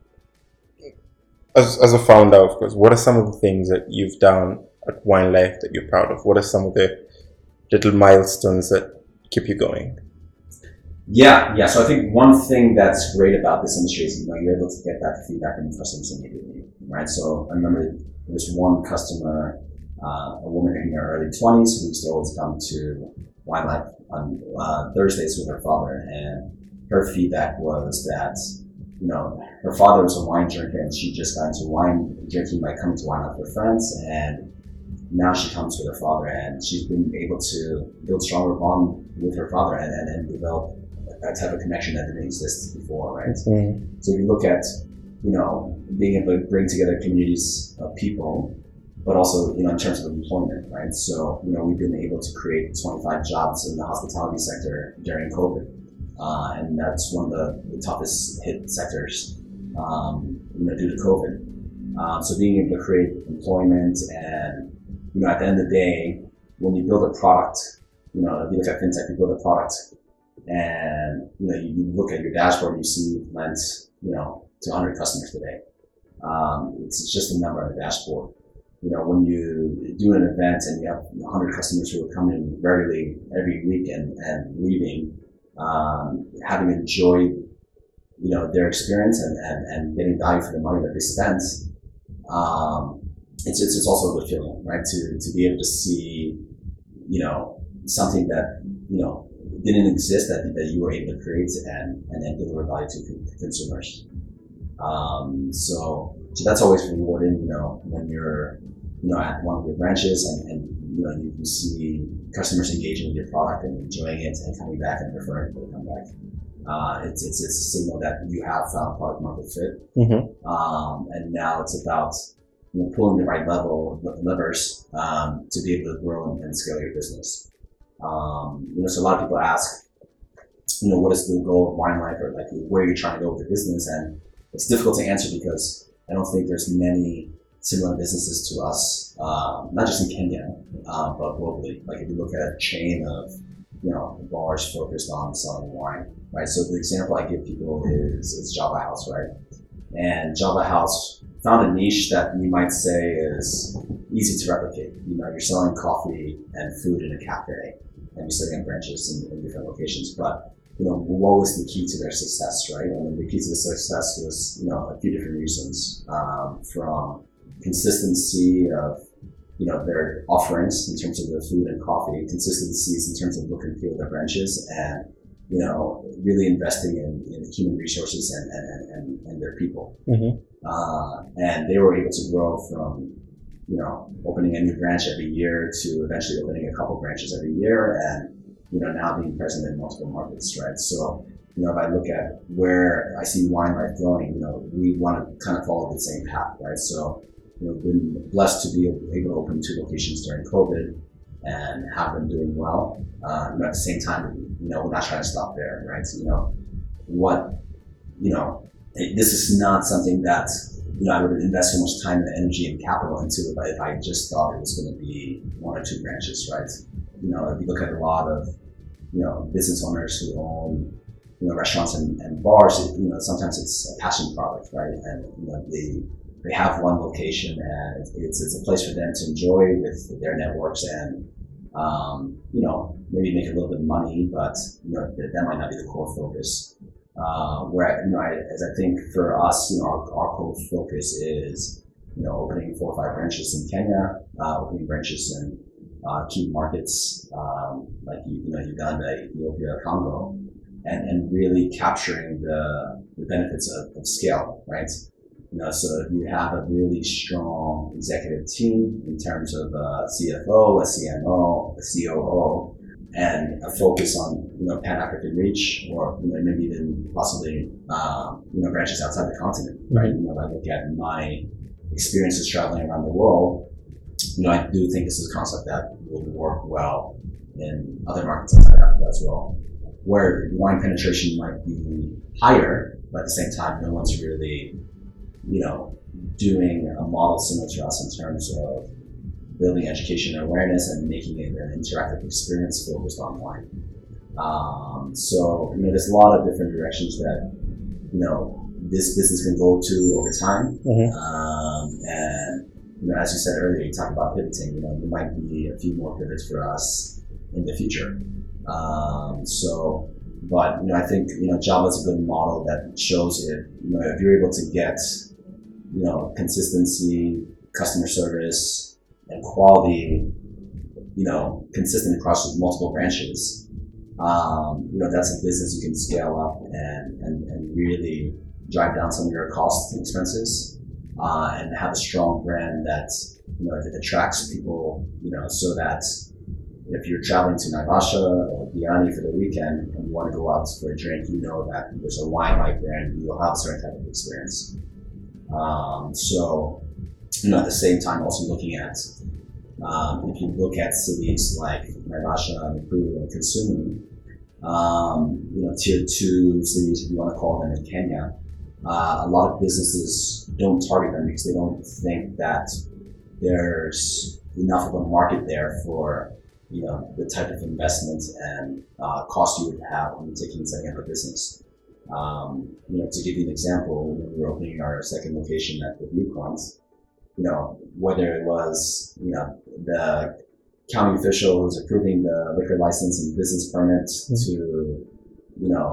As, as a founder, of course, what are some of the things that you've done at Wine Life that you're proud of? What are some of the little milestones that keep you going? Yeah, yeah. So I think one thing that's great about this industry is, you know, you're able to get that feedback from customers immediately, right? So I remember there was one customer, uh, a woman in her early twenties, who used to always come to Wine Life on uh, Thursdays with her father, and her feedback was that, you know, her father was a wine drinker, and she just got into wine drinking by coming to Wine Life with friends, and now she comes with her father, and she's been able to build stronger bond with her father and, and, and develop that type of connection that didn't exist before, right? Mm-hmm. So if you look at, you know, being able to bring together communities of people, but also, you know, in terms of employment, right? So, you know, we've been able to create twenty-five jobs in the hospitality sector during COVID. Uh, and that's one of the, the toughest hit sectors, um, you know, due to COVID. Um, so being able to create employment and, you know, at the end of the day, when you build a product, you know, if you look at fintech, you build a product, and, you know, you, you look at your dashboard and you see you've lent, you know, to one hundred customers today. Um, it's, it's just a number on the dashboard. You know, when you do an event and you have one hundred customers who are coming regularly every week and, and leaving, um, having enjoyed, you know, their experience and, and, and getting value for the money that they spent, um, it's, it's, it's also a good feeling, right? To, to be able to see, you know, something that, you know, didn't exist that, that you were able to create and, and then deliver value to, to consumers. Um, so, so that's always rewarding, you know, when you're, you know, at one of your branches and, and you know, you can see customers engaging with your product and enjoying it and coming back and referring people to come back. Uh, it's, it's, it's a signal that you have found product market fit. Mm-hmm. Um, and now it's about, you know, pulling the right level levers, um, to be able to grow and, and scale your business. Um, you know, so a lot of people ask, you know, what is the goal of Wine Life, or like where you're trying to go with the business? And it's difficult to answer because I don't think there's many similar businesses to us, um, not just in Kenya, um, but globally. Like if you look at a chain of, you know, bars focused on selling wine, right? So the example I give people is, is Java House, right? And Java House found a niche that you might say is easy to replicate. You know, you're selling coffee and food in a cafe, and you're setting up branches in, in different locations. But, you know, what was the key to their success, right? And the key to the success was, you know, a few different reasons, um, from consistency of, you know, their offerings in terms of the food and coffee, consistencies in terms of look and feel of their branches, and, you know, really investing in, in human resources and, and, and, and their people. Mm-hmm. Uh, and they were able to grow from, you know, opening a new branch every year to eventually opening a couple branches every year, and, you know, now being present in multiple markets, right? So, you know, if I look at where I see Wine Life going, you know, we want to kind of follow the same path, right? So, you know, been blessed to be able to open two locations during COVID and have them doing well. Uh, you know, at the same time, you know, we're not trying to stop there, right? So, you know, what, you know, this is not something that you know, I would invest so much time and energy and capital into it if I just thought it was going to be one or two branches, right? You know, if you look at a lot of, you know, business owners who own, you know, restaurants and, and bars, it, you know, sometimes it's a passion product, right? And, you know, they, they have one location and it's, it's a place for them to enjoy with their networks and, um, you know, maybe make a little bit of money, but, you know, that, that might not be the core focus. Uh, where, you know, I, as I think for us, you know, our, our core focus is, you know, opening four or five branches in Kenya, uh, opening branches in uh, key markets, um, like, you know, Uganda, Ethiopia, Congo, and, and really capturing the, the benefits of, of scale, right? You know, so if you have a really strong executive team in terms of a C F O, a C M O, a C O O, and a focus on, you know, Pan-African reach, or, you know, maybe even possibly, um, you know, branches outside the continent, right? You know, if I look at my experiences traveling around the world, you know, I do think this is a concept that will work well in other markets outside Africa as well, where wine penetration might be higher, but at the same time, no one's really, you know, doing a model similar to us in terms of building education and awareness and making it an interactive experience focused on wine. Um, so, you know, there's a lot of different directions that, you know, this business can go to over time. Mm-hmm. Um, and, you know, as you said earlier, you talked about pivoting, you know, there might be a few more pivots for us in the future. Um, so, but, you know, I think, you know, Java is a good model that shows if, you know, if you're able to get, you know, consistency, customer service, and quality, you know, consistent across multiple branches, um, you know, that's a business you can scale up and, and, and really drive down some of your costs and expenses, uh, and have a strong brand that, you know, it attracts people, you know, so that if you're traveling to Naivasha or Diani for the weekend and you want to go out for a drink, you know that there's a wine like brand, you'll have a certain type of experience. Um, so, you know, at the same time, also looking at, um, if you look at cities like Naivasha, Nakuru, and Kisumu, um, you know, tier two cities, if you want to call them in Kenya, uh, a lot of businesses don't target them because they don't think that there's enough of a market there for, you know, the type of investment and uh, cost you would have when you're taking setting up a business. Um, you know, to give you an example, when we were opening our second location at the Viewpoint, you know, whether it was, you know, the county official who's approving the liquor license and business permit mm-hmm. to, you know,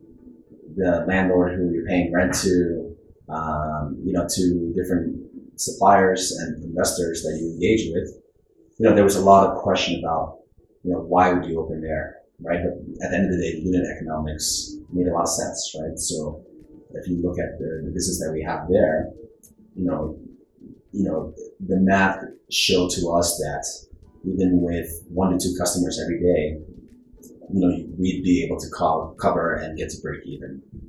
the landlord who you're paying rent to, um, you know, to different suppliers and investors that you engage with, you know, there was a lot of question about, you know, why would you open there, right? But at the end of the day, unit economics made a lot of sense, right? So if you look at the, the business that we have there, you know, you know, the math showed to us that even with one to two customers every day, you know, we'd be able to call, cover and get to break even.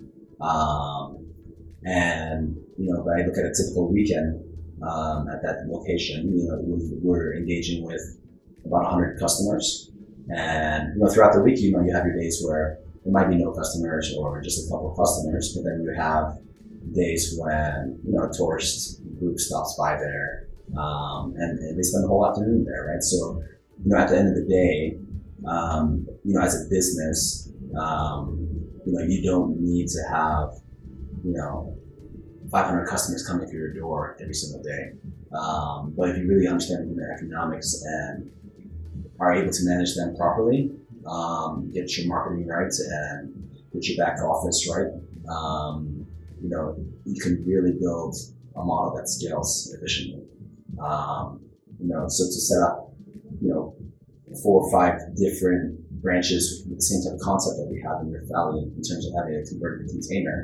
Um, and, you know, if I look at a typical weekend um, at that location, you know, we're engaging with about one hundred customers. And, you know, throughout the week, you know, you have your days where there might be no customers or just a couple of customers, but then you have days when, you know, a tourist group stops by there, um, and, and they spend the whole afternoon there, right? So, you know, at the end of the day, um, you know, as a business, um, you know, you don't need to have, you know, five hundred customers coming through your door every single day. Um, but if you really understand the economics and are able to manage them properly, um, get your marketing right and get your back office right, um, you know, you can really build a model that scales efficiently. Um, you know, so to set up, you know, four or five different branches with the same type of concept that we have in Rift Valley in terms of having a converted container,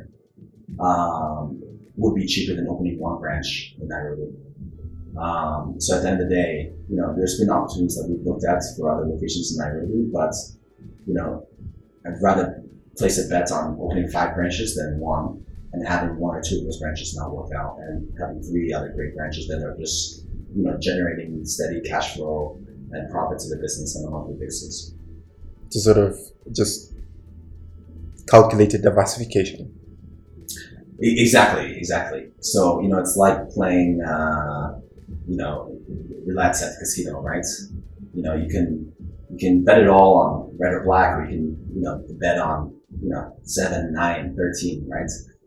um, would be cheaper than opening one branch in Nairobi. Um, so at the end of the day, you know, there's been opportunities that we've looked at for other locations in Nairobi, but, you know, I'd rather place a bet on opening five branches than one and having one or two of those branches not work out and having three other great branches that are just, you know, generating steady cash flow and profit to the business on a monthly basis. To sort of just calculated diversification. E- Exactly, exactly. So, you know, it's like playing, uh, you know, roulette at the casino, right? You know, you can you can bet it all on red or black, or you can, you know, bet on, you know, seven, nine, thirteen, right?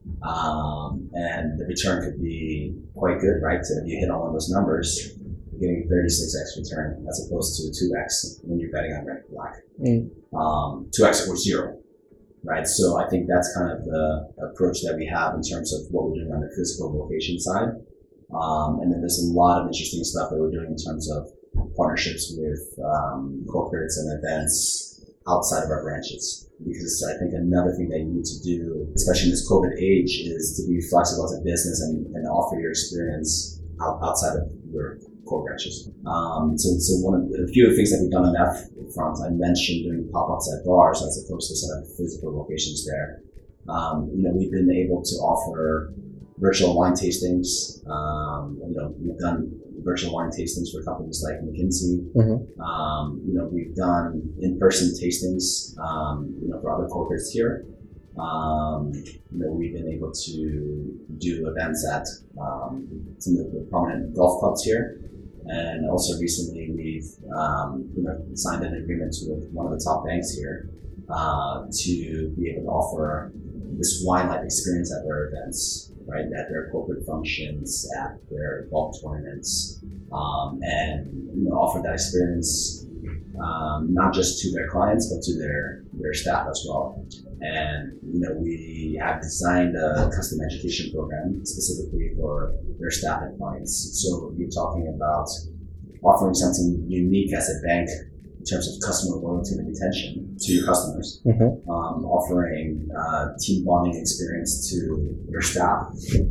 Um, and the return could be quite good, right? So if you hit all of those numbers, you're getting thirty-six x return as opposed to two x when you're betting on red or black. Mm. Um, two x or zero. Right, so I think that's kind of the approach that we have in terms of what we're doing on the physical location side. Um, and then there's a lot of interesting stuff that we're doing in terms of partnerships with um, corporates and events outside of our branches. Because I think another thing that you need to do, especially in this COVID age, is to be flexible as a business and, and offer your experience out, outside of your core branches. Um, so, so one of the, a few of the things that we've done on that front, I mentioned doing pop-ups at bars as opposed to set up physical locations there. Um, you know, we've been able to offer virtual wine tastings. Um, you know, we've done virtual wine tastings for companies like McKinsey. Mm-hmm. Um, you know, we've done in-person tastings, um, you know, for other corporates here. Um, you know, we've been able to do events at um, some of the prominent golf clubs here. And also recently we've um, you know, signed an agreement with one of the top banks here uh, to be able to offer this wine-like experience at their events, right? At their corporate functions, at their golf tournaments, um, and you know, offer that experience um, not just to their clients but to their their staff as well. And you know, we have designed a custom education program specifically for their staff and clients. So you're talking about offering something unique as a bank in terms of customer loyalty and retention to your customers, Mm-hmm. um, offering uh, team bonding experience to your staff,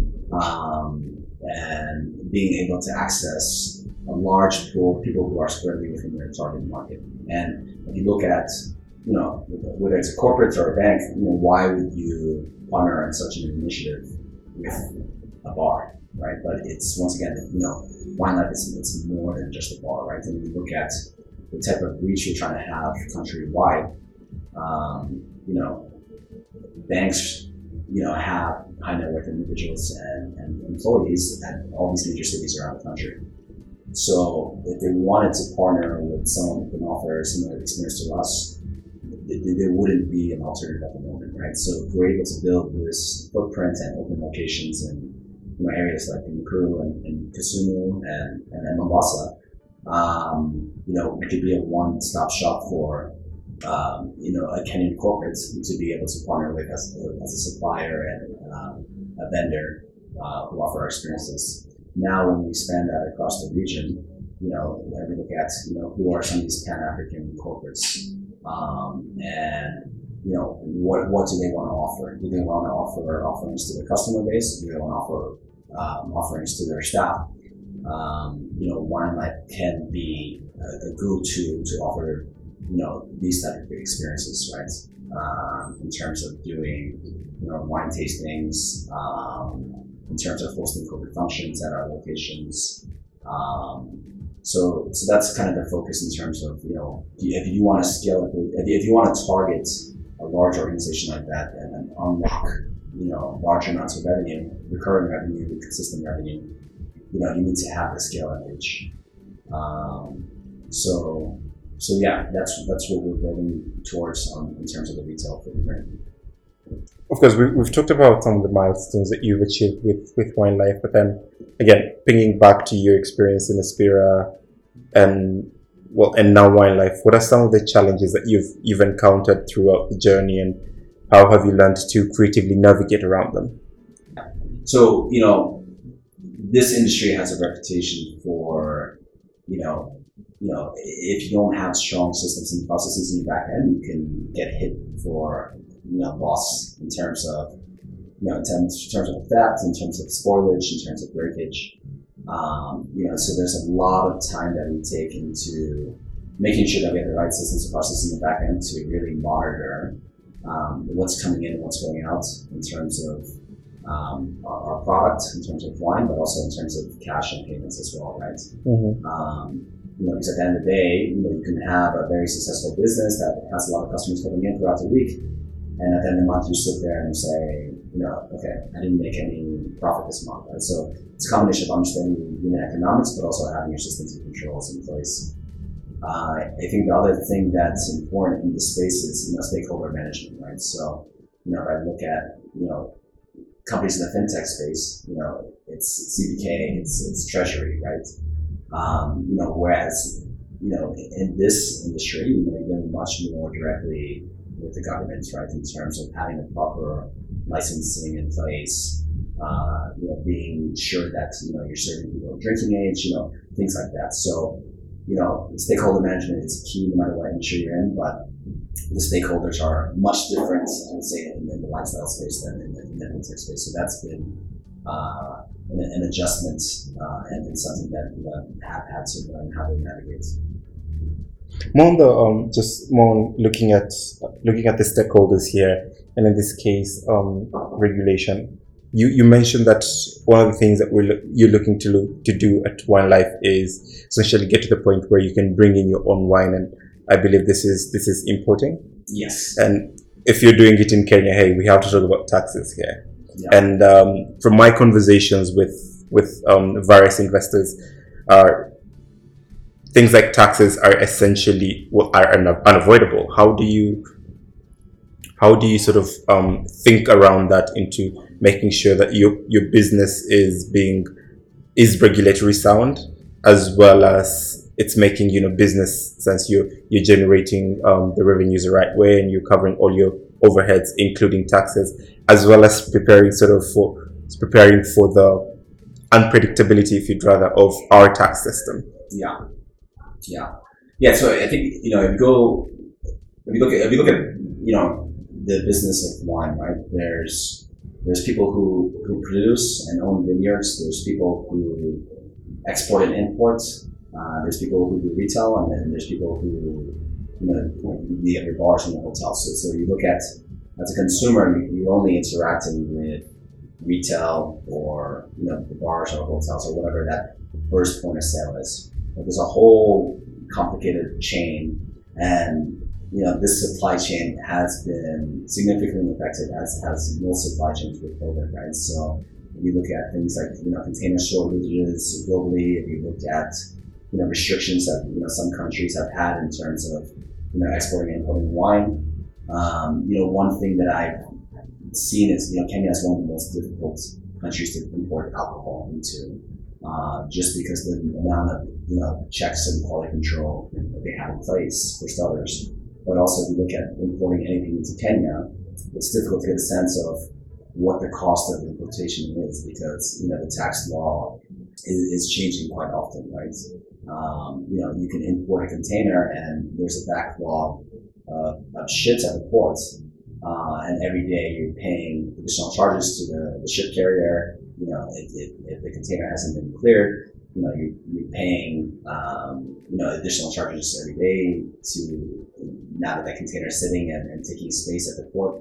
um, and being able to access a large pool of people who are squarely within their target market. And if you look at, you know, whether it's a corporate or a bank, you know, why would you partner on such an initiative with a bar, right? But it's, once again, you know, wine life is it's more than just a bar, right? And when you look at the type of reach you're trying to have countrywide, um, you know, banks, you know, have high net worth individuals and, and employees at all these major cities around the country. So if they wanted to partner with someone who can offer similar experience to us, there wouldn't be an alternative at the moment, right? So if we're able to build this footprint and open locations in, you know, areas like Nakuru and, and Kisumu and, and, and Mombasa, um, you know, it could be a one-stop shop for, um, you know, a Kenyan corporate to be able to partner with as, as a supplier and um, a vendor uh, who offer our experiences. Now, when we expand that across the region, you know, when we look at, you know, who are some of these Pan-African corporates, Um, and you know, what what do they want to offer? Do they want to offer offerings to their customer base? Do they want to offer um, offerings to their staff? Um, you know, Wine Life can be a, a go-to to offer, you know, these type of experiences, right? Um, in terms of doing, you know, wine tastings, um, in terms of hosting corporate functions at our locations. Um, So, so that's kind of the focus in terms of, you know, if you want to scale it, if you want to target a large organization like that and then unlock, you know, large amounts of revenue, recurring revenue, consistent revenue, you know, you need to have the scale and reach. Um, so, so yeah, that's that's what we're building towards um, in terms of the retail footprint. Of course, we, we've talked about some of the milestones that you've achieved with, with Wine Life, but then again, pinging back to your experience in Aspira and well, and now Wine Life, what are some of the challenges that you've you've encountered throughout the journey, and how have you learned to creatively navigate around them? So, you know, this industry has a reputation for, you know, you know, if you don't have strong systems and processes in the back end, you can get hit for, you know, loss in terms of, you know, in terms, in terms of theft, in terms of spoilage, in terms of breakage. Um, you know, so there's a lot of time that we take into making sure that we have the right systems and processes in the back end to really monitor um, what's coming in and what's going out in terms of um, our, our product, in terms of wine, but also in terms of cash and payments as well, right? Mm-hmm. Um, you know, because at the end of the day, you know, you can have a very successful business that has a lot of customers coming in throughout the week. And at the end of the month, you sit there and say, you know, okay, I didn't make any profit this month, right? So it's a combination of understanding unit economics, but also having your systems and controls in place. Uh, I think the other thing that's important in this space is, you know, stakeholder management, right? So, you know, if I look at, you know, companies in the fintech space, you know, it's C B K, it's, it's Treasury, right? Um, you know, whereas, you know, in this industry, you know, you're dealing much more directly with the government, right? In terms of having a proper licensing in place, uh, you know, being sure that, you know, you're serving people of drinking age, you know, things like that. So, you know, stakeholder management is key no matter what industry you're in, but the stakeholders are much different, I would say, in, in the lifestyle space than in the, in the fintech space. So that's been uh, an, an adjustment uh, and, and something that we uh, have had to learn how to navigate. More on the um, just more on looking at looking at the stakeholders here, and in this case, um, regulation. You you mentioned that one of the things that we're you're looking to look, to do at Wine Life is essentially get to the point where you can bring in your own wine, and I believe this is this is importing. Yes. And if you're doing it in Kenya, hey, we have to talk about taxes here. Yeah. And um, from my conversations with with um, various investors, are things like taxes are essentially well, are un- unavoidable. How do you how do you sort of um, think around that into making sure that your your business is being is regulatory sound, as well as it's making, you know, business sense? You're you're generating um, the revenues the right way, and you're covering all your overheads, including taxes, as well as preparing sort of for preparing for the unpredictability, if you'd rather, of our tax system. Yeah. Yeah, yeah. So I think, you know, if you go, if you look at, if you look at, you know, the business of wine, right? There's there's people who who produce and own vineyards. There's people who export and import. Uh, there's people who do retail, and then there's people who, you know, you have your bars and your hotels. So so you look at, as a consumer, you're only interacting with retail or, you know, the bars or hotels or whatever that first point of sale is. There's a whole complicated chain, and, you know, this supply chain has been significantly affected, as has most supply chains with COVID, right? So if you look at things like, you know, container shortages globally, if you look at, you know, restrictions that, you know, some countries have had in terms of, you know, exporting and importing wine, um, you know, one thing that I've seen is, you know, Kenya is one of the most difficult countries to import alcohol into. Uh, just because the amount of, you know, checks and quality control that they have in place, for starters. But also, if you look at importing anything into Kenya, it's difficult to get a sense of what the cost of importation is, because, you know, the tax law is, is changing quite often, right? Um, you know, you can import a container and there's a backlog of, of ships at the port, uh, and every day you're paying additional charges to the, the ship carrier. You know, if, if, if the container hasn't been cleared, you know, you, you're paying, um, you know, additional charges every day to, now that that container is sitting and, and taking space at the port.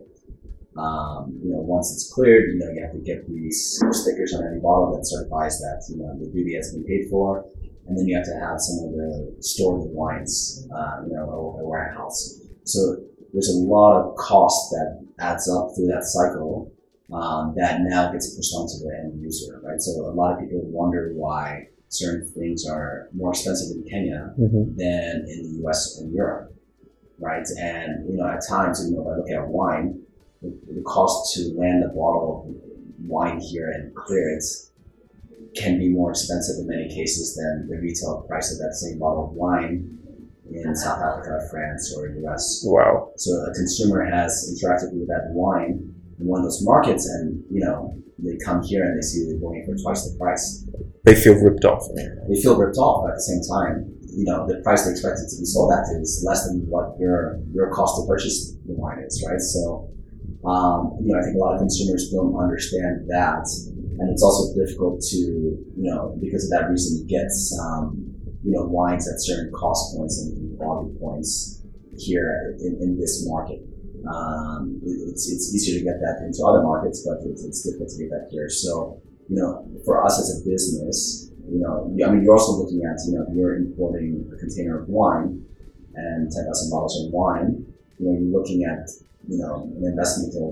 Um, you know, once it's cleared, you know, you have to get these stickers on every bottle that certifies that, you know, the duty has been paid for. And then you have to have someone to store the wines, uh, you know, a, a warehouse. So there's a lot of cost that adds up through that cycle. Um, that now gets pushed onto the end user, right? So a lot of people wonder why certain things are more expensive in Kenya mm-hmm. than in the U S or Europe, right? And, you know, at times, you know, if I look at wine, the, the cost to land a bottle of wine here and clear it can be more expensive in many cases than the retail price of that same bottle of wine in South Africa, France, or U S. Wow. So a consumer has interacted with that wine in one of those markets, and, you know, they come here and they see they're going for twice the price. They feel ripped off. They feel ripped off, but at the same time, you know, the price they expect it to be sold at is less than what your your cost to purchase the wine is, right? So, um, you know, I think a lot of consumers don't understand that, and it's also difficult to, you know, because of that reason, get um, you know, wines at certain cost points and quality points here in, in this market. Um, it's it's easier to get that into other markets, but it's, it's difficult to get that here. So, you know, for us as a business, you know, I mean, you're also looking at, you know, if you're importing a container of wine and ten thousand bottles of wine, you know, you're looking at, you know, an investment of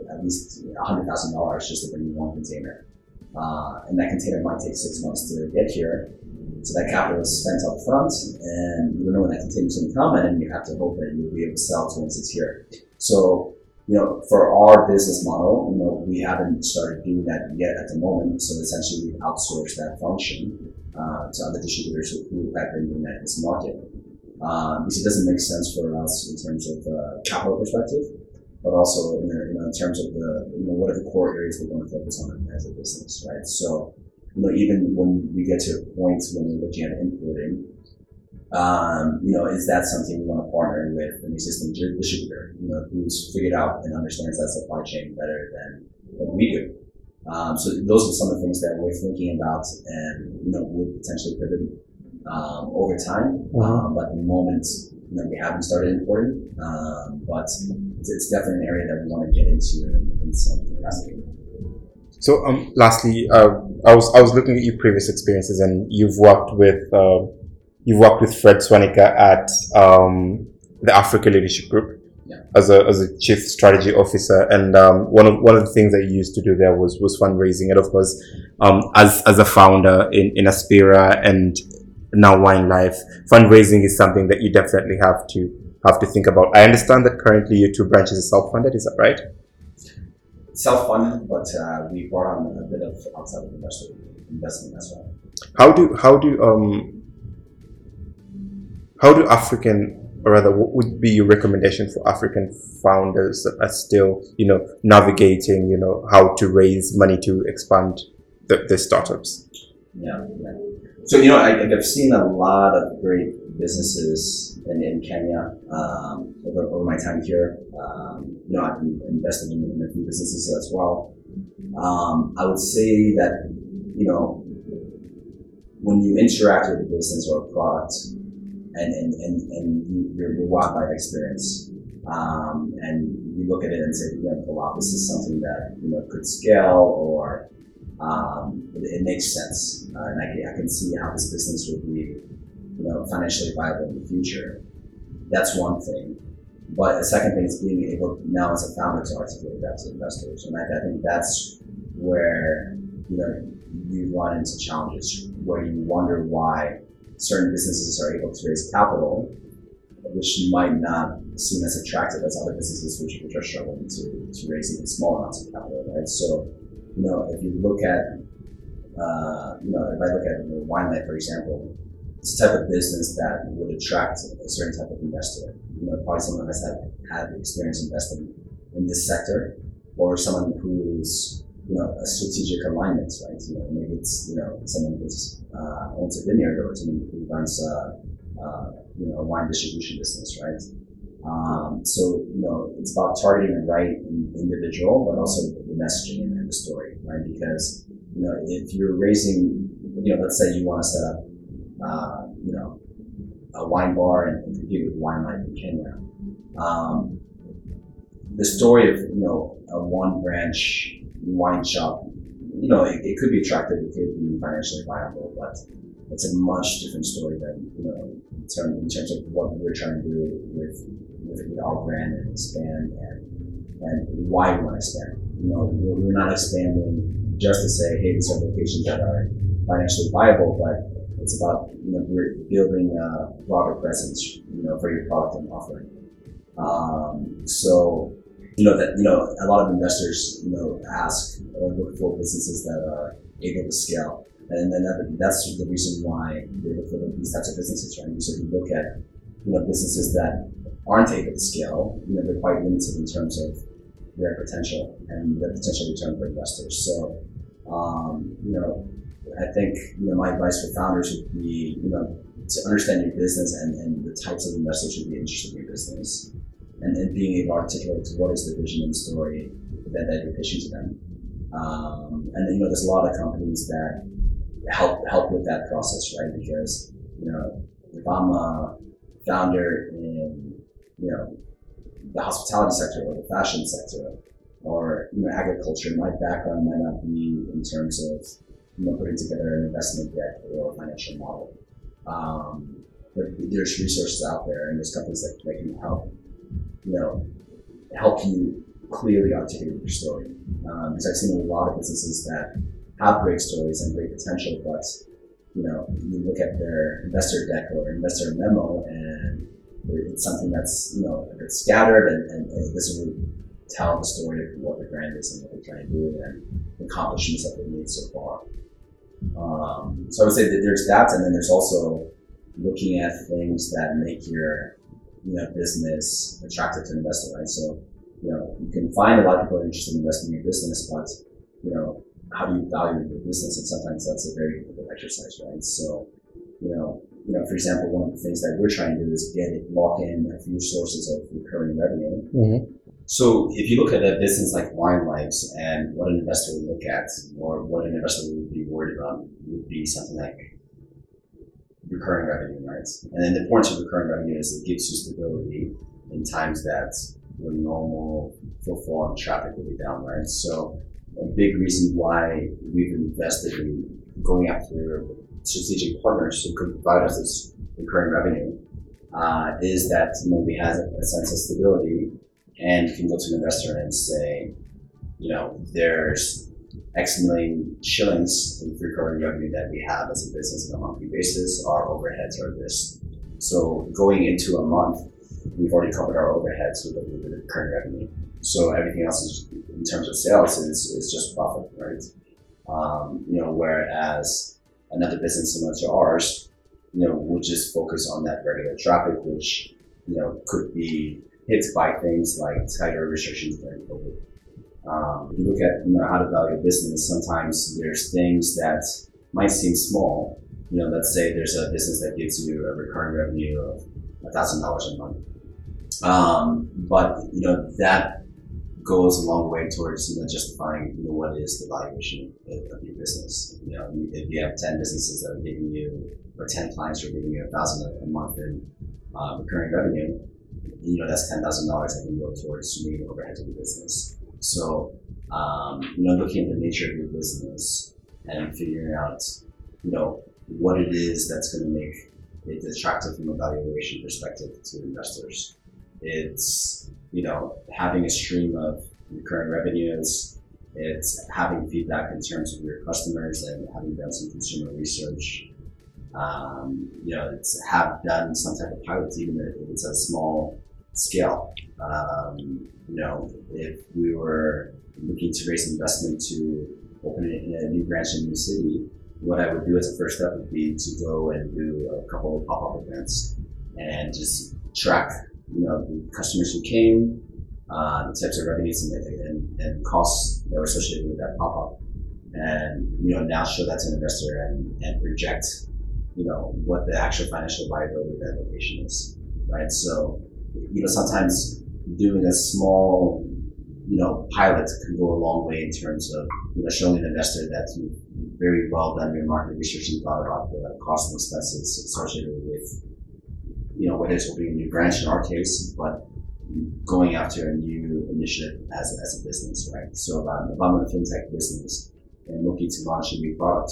at least one hundred thousand dollars just to bring in one container. Uh, and that container might take six months to get here. So that capital is spent up front, and you don't know when that container is going to come, and then you have to hope that you'll be able to sell it once it's here. So, you know, for our business model, you know, we haven't started doing that yet at the moment. So essentially, we've outsourced that function uh, to other distributors who have been doing that in this market. Um, because it doesn't make sense for us in terms of uh, capital perspective, but also you know, you know, in terms of the you know what are the core areas we want to focus on as a business, right? So, you know, even when we get to a point when we're looking at importing, um, you know, is that something we want to partner with an existing distributor, you know, who's figured out and understands that supply chain better than, than we do? Um, so those are some of the things that we're thinking about, and you know, we'll potentially pivot um, over time. Mm-hmm. Um, but at the moment, you know, we haven't started importing, um, but it's, it's definitely an area that we want to get into in, in some capacity. So, um, lastly, uh, I was I was looking at your previous experiences, and you've worked with uh, you've worked with Fred Swanica at um, the Africa Leadership Group yeah. as a as a chief strategy officer, and um, one of one of the things that you used to do there was was fundraising, and of course, um, as as a founder in in Aspira and now Wine Life, fundraising is something that you definitely have to have to think about. I understand that currently your two branches are self-funded. Is that right? Self-funded, but uh, we brought on a bit of outside investor investment as well. How do how do um how do African, or rather, what would be your recommendation for African founders that are still, you know, navigating, you know, how to raise money to expand the, the startups? Yeah, yeah. So you know, I, I've seen a lot of great businesses in, in Kenya um, over, over my time here. Um, you know, I've invested in, in a few businesses as well. Um, I would say that, you know, when you interact with a business or a product and, and, and, and your, your wildlife experience, um, and you look at it and say, you know, wow, this is something that, you know, could scale, or um, it, it makes sense. Uh, and I can, I can see how this business would be, you know, financially viable in the future. That's one thing. But the second thing is being able now as a founder to articulate that to investors. And I, I think that's where, you know, you run into challenges, where you wonder why certain businesses are able to raise capital, which might not seem as attractive as other businesses which, which are struggling to, to raise even small amounts of capital, right? So, you know, if you look at, uh, you know, if I look at you know, Wine Life, for example, it's a type of business that would attract a certain type of investor. You know, probably someone who has had, had experience investing in this sector, or someone who's, you know, a strategic alignment, right? You know, maybe it's, you know, someone who's uh, owns a vineyard, or someone who runs, uh, uh, you know, a wine distribution business, right? Um, so, you know, it's about targeting the right individual, but also the messaging and the story, right? Because, you know, if you're raising, you know, let's say you want to set up, uh, you know, a wine bar and, and compete with Wine Life in Kenya. Um, the story of, you know, a one branch wine shop, you know, it, it could be attractive, it could be financially viable, but it's a much different story than, you know, in, term, in terms of what we're trying to do with, with, with our brand and expand, and, and why we want to expand. You know, we're, we're not expanding just to say, hey, these are locations that are financially viable, but it's about, you know, we're building a broader presence, you know, for your product and offering. Um, so, you know, that, you know, a lot of investors, you know, ask or look for businesses that are able to scale. And then that, that's the reason why they look for these types of businesses, right? So if you look at, you know, businesses that aren't able to scale, you know, they're quite limited in terms of their potential and their potential return for investors. So, um, you know, I think, you know, my advice for founders would be, you know, to understand your business and, and the types of investors who would be interested in your business, and, and being able to articulate what is the vision and story that, that you're pitching to them. Um, and, you know, there's a lot of companies that help help with that process, right? Because, you know, if I'm a founder in, you know, the hospitality sector or the fashion sector or, you know, agriculture, my background might not be in terms of, you know, putting together an investment deck or a financial model. Um, but there's resources out there, and there's companies that, that can help, you know, help you clearly articulate your story. Um, because I've seen a lot of businesses that have great stories and great potential, but you know, you look at their investor deck or investor memo, and it's something that's, you know, it's scattered and, and it doesn't really tell the story of what the brand is and what they're trying to do and the accomplishments that they've made so far. Um, so I would say that there's that, and then there's also looking at things that make your, you know, business attractive to an investor, right? So, you know, you can find a lot of people are interested in investing in your business, but, you know, how do you value your business? And sometimes that's a very difficult exercise, right? So, you know, you know, for example, one of the things that we're trying to do is get it, lock in a few sources of recurring revenue. Mm-hmm. So if you look at a business like Wine Lives and what an investor would look at, or what an investor would be worried about, would be something like recurring revenue, right? And then the importance of recurring revenue is it gives you stability in times that when normal footfall and traffic will be down, right? So a big reason why we've invested in going after strategic partners who could provide us this recurring revenue uh, is that, you know, we have a sense of stability and can go to an investor and say, you know, there's X million shillings in recurring revenue that we have as a business on a monthly basis. Our overheads are this. So going into a month, we've already covered our overheads with the recurring revenue. So everything else is, in terms of sales, is, is just profit, right? Um, you know, whereas another business similar to ours, you know, would just focus on that regular traffic, which, you know, could be hit by things like tighter restrictions during COVID. Um, if you look at, you know, how to value a business, sometimes there's things that might seem small. You know, let's say there's a business that gives you a recurring revenue of a thousand dollars a month. Um, but, you know, that goes a long way towards, you know, justifying, you know, what is the valuation of your business. You know, if you have ten businesses that are giving you, or ten clients who are giving you a thousand a month in uh, recurring revenue, you know, that's ten thousand dollars that can go towards meeting overhead of your business. So, um, you know, looking at the nature of your business and figuring out, you know, what it is that's going to make it attractive from a valuation perspective to investors. It's, you know, having a stream of recurring revenues. It's having feedback in terms of your customers and having done some consumer research. Um, you know, it's have done some type of pilot, even if it's a small scale. Um, you know, if we were looking to raise investment to open a new branch in a new city, what I would do as a first step would be to go and do a couple of pop-up events and just track, you know, the customers who came, uh, the types of revenues and, and, and costs that were associated with that pop-up, and, you know, now show that to an investor and, and project, you know, what the actual financial viability of that location is, right? So, you know, sometimes doing a small, you know, pilot can go a long way in terms of, you know, showing an investor that you've very well done your market research and thought about the cost and expenses associated with, you know, whether it's opening a new branch in our case, but going after a new initiative as, as a business, right? So um, if I'm in a fintech business and looking to launch a new product,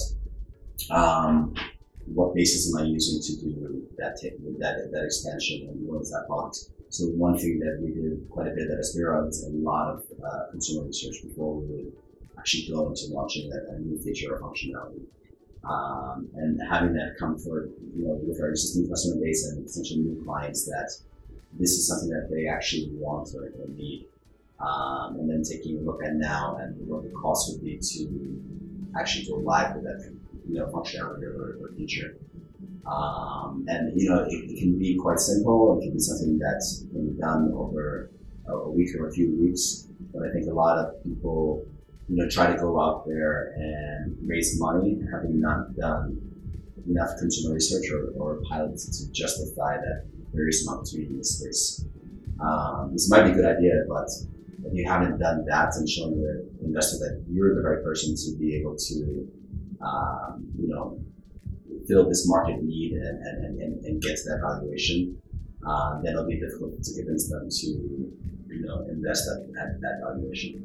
um, what basis am I using to do that that that expansion, and what is that product? So one thing that we did quite a bit at Aspira is a lot of uh, consumer research before we would actually go into launching a, a new feature or functionality. Um, and having that come for, you know, with our existing customer base and potentially new clients, that this is something that they actually want or, or need. Um, and then taking a look at now and what the cost would be to actually go live with that, you know, functionality or, or feature. Um, and, you know, it, it can be quite simple. It can be something that's been done over a, a week or a few weeks. But I think a lot of people, you know, try to go out there and raise money, having not done enough consumer research or, or pilots to justify that there is an opportunity in this space. Um, this might be a good idea, but if you haven't done that and shown the investor that you're the right person to be able to, um, you know, fill this market need and, and, and, and get to that valuation, uh, then it'll be difficult to convince them to, you know, invest at, at that valuation.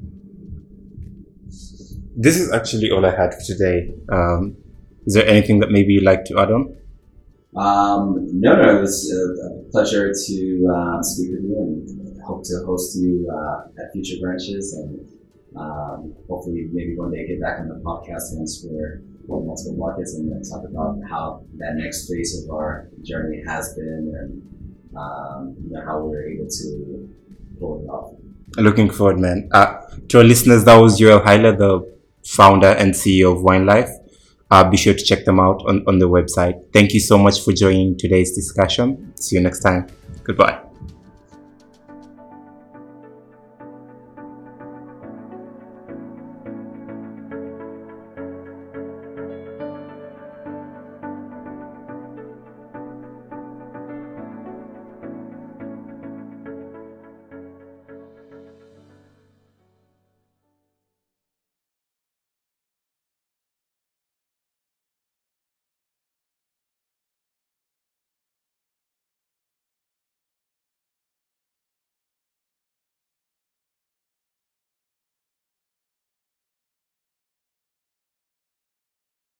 This is actually all I had for today. Um, is there anything that maybe you'd like to add on? Um, no, no, it was a, a pleasure to uh, speak with you, and hope to host you uh, at future branches, and um, hopefully maybe one day get back on the podcast once we're in multiple markets and then talk about how that next phase of our journey has been, and um, you know, how we're able to pull it off. Looking forward, man. Uh, to our listeners, that was Yoel Haile, the founder and C E O of Wine Life. Uh, be sure to check them out on, on the website. Thank you so much for joining today's discussion. See you next time. Goodbye.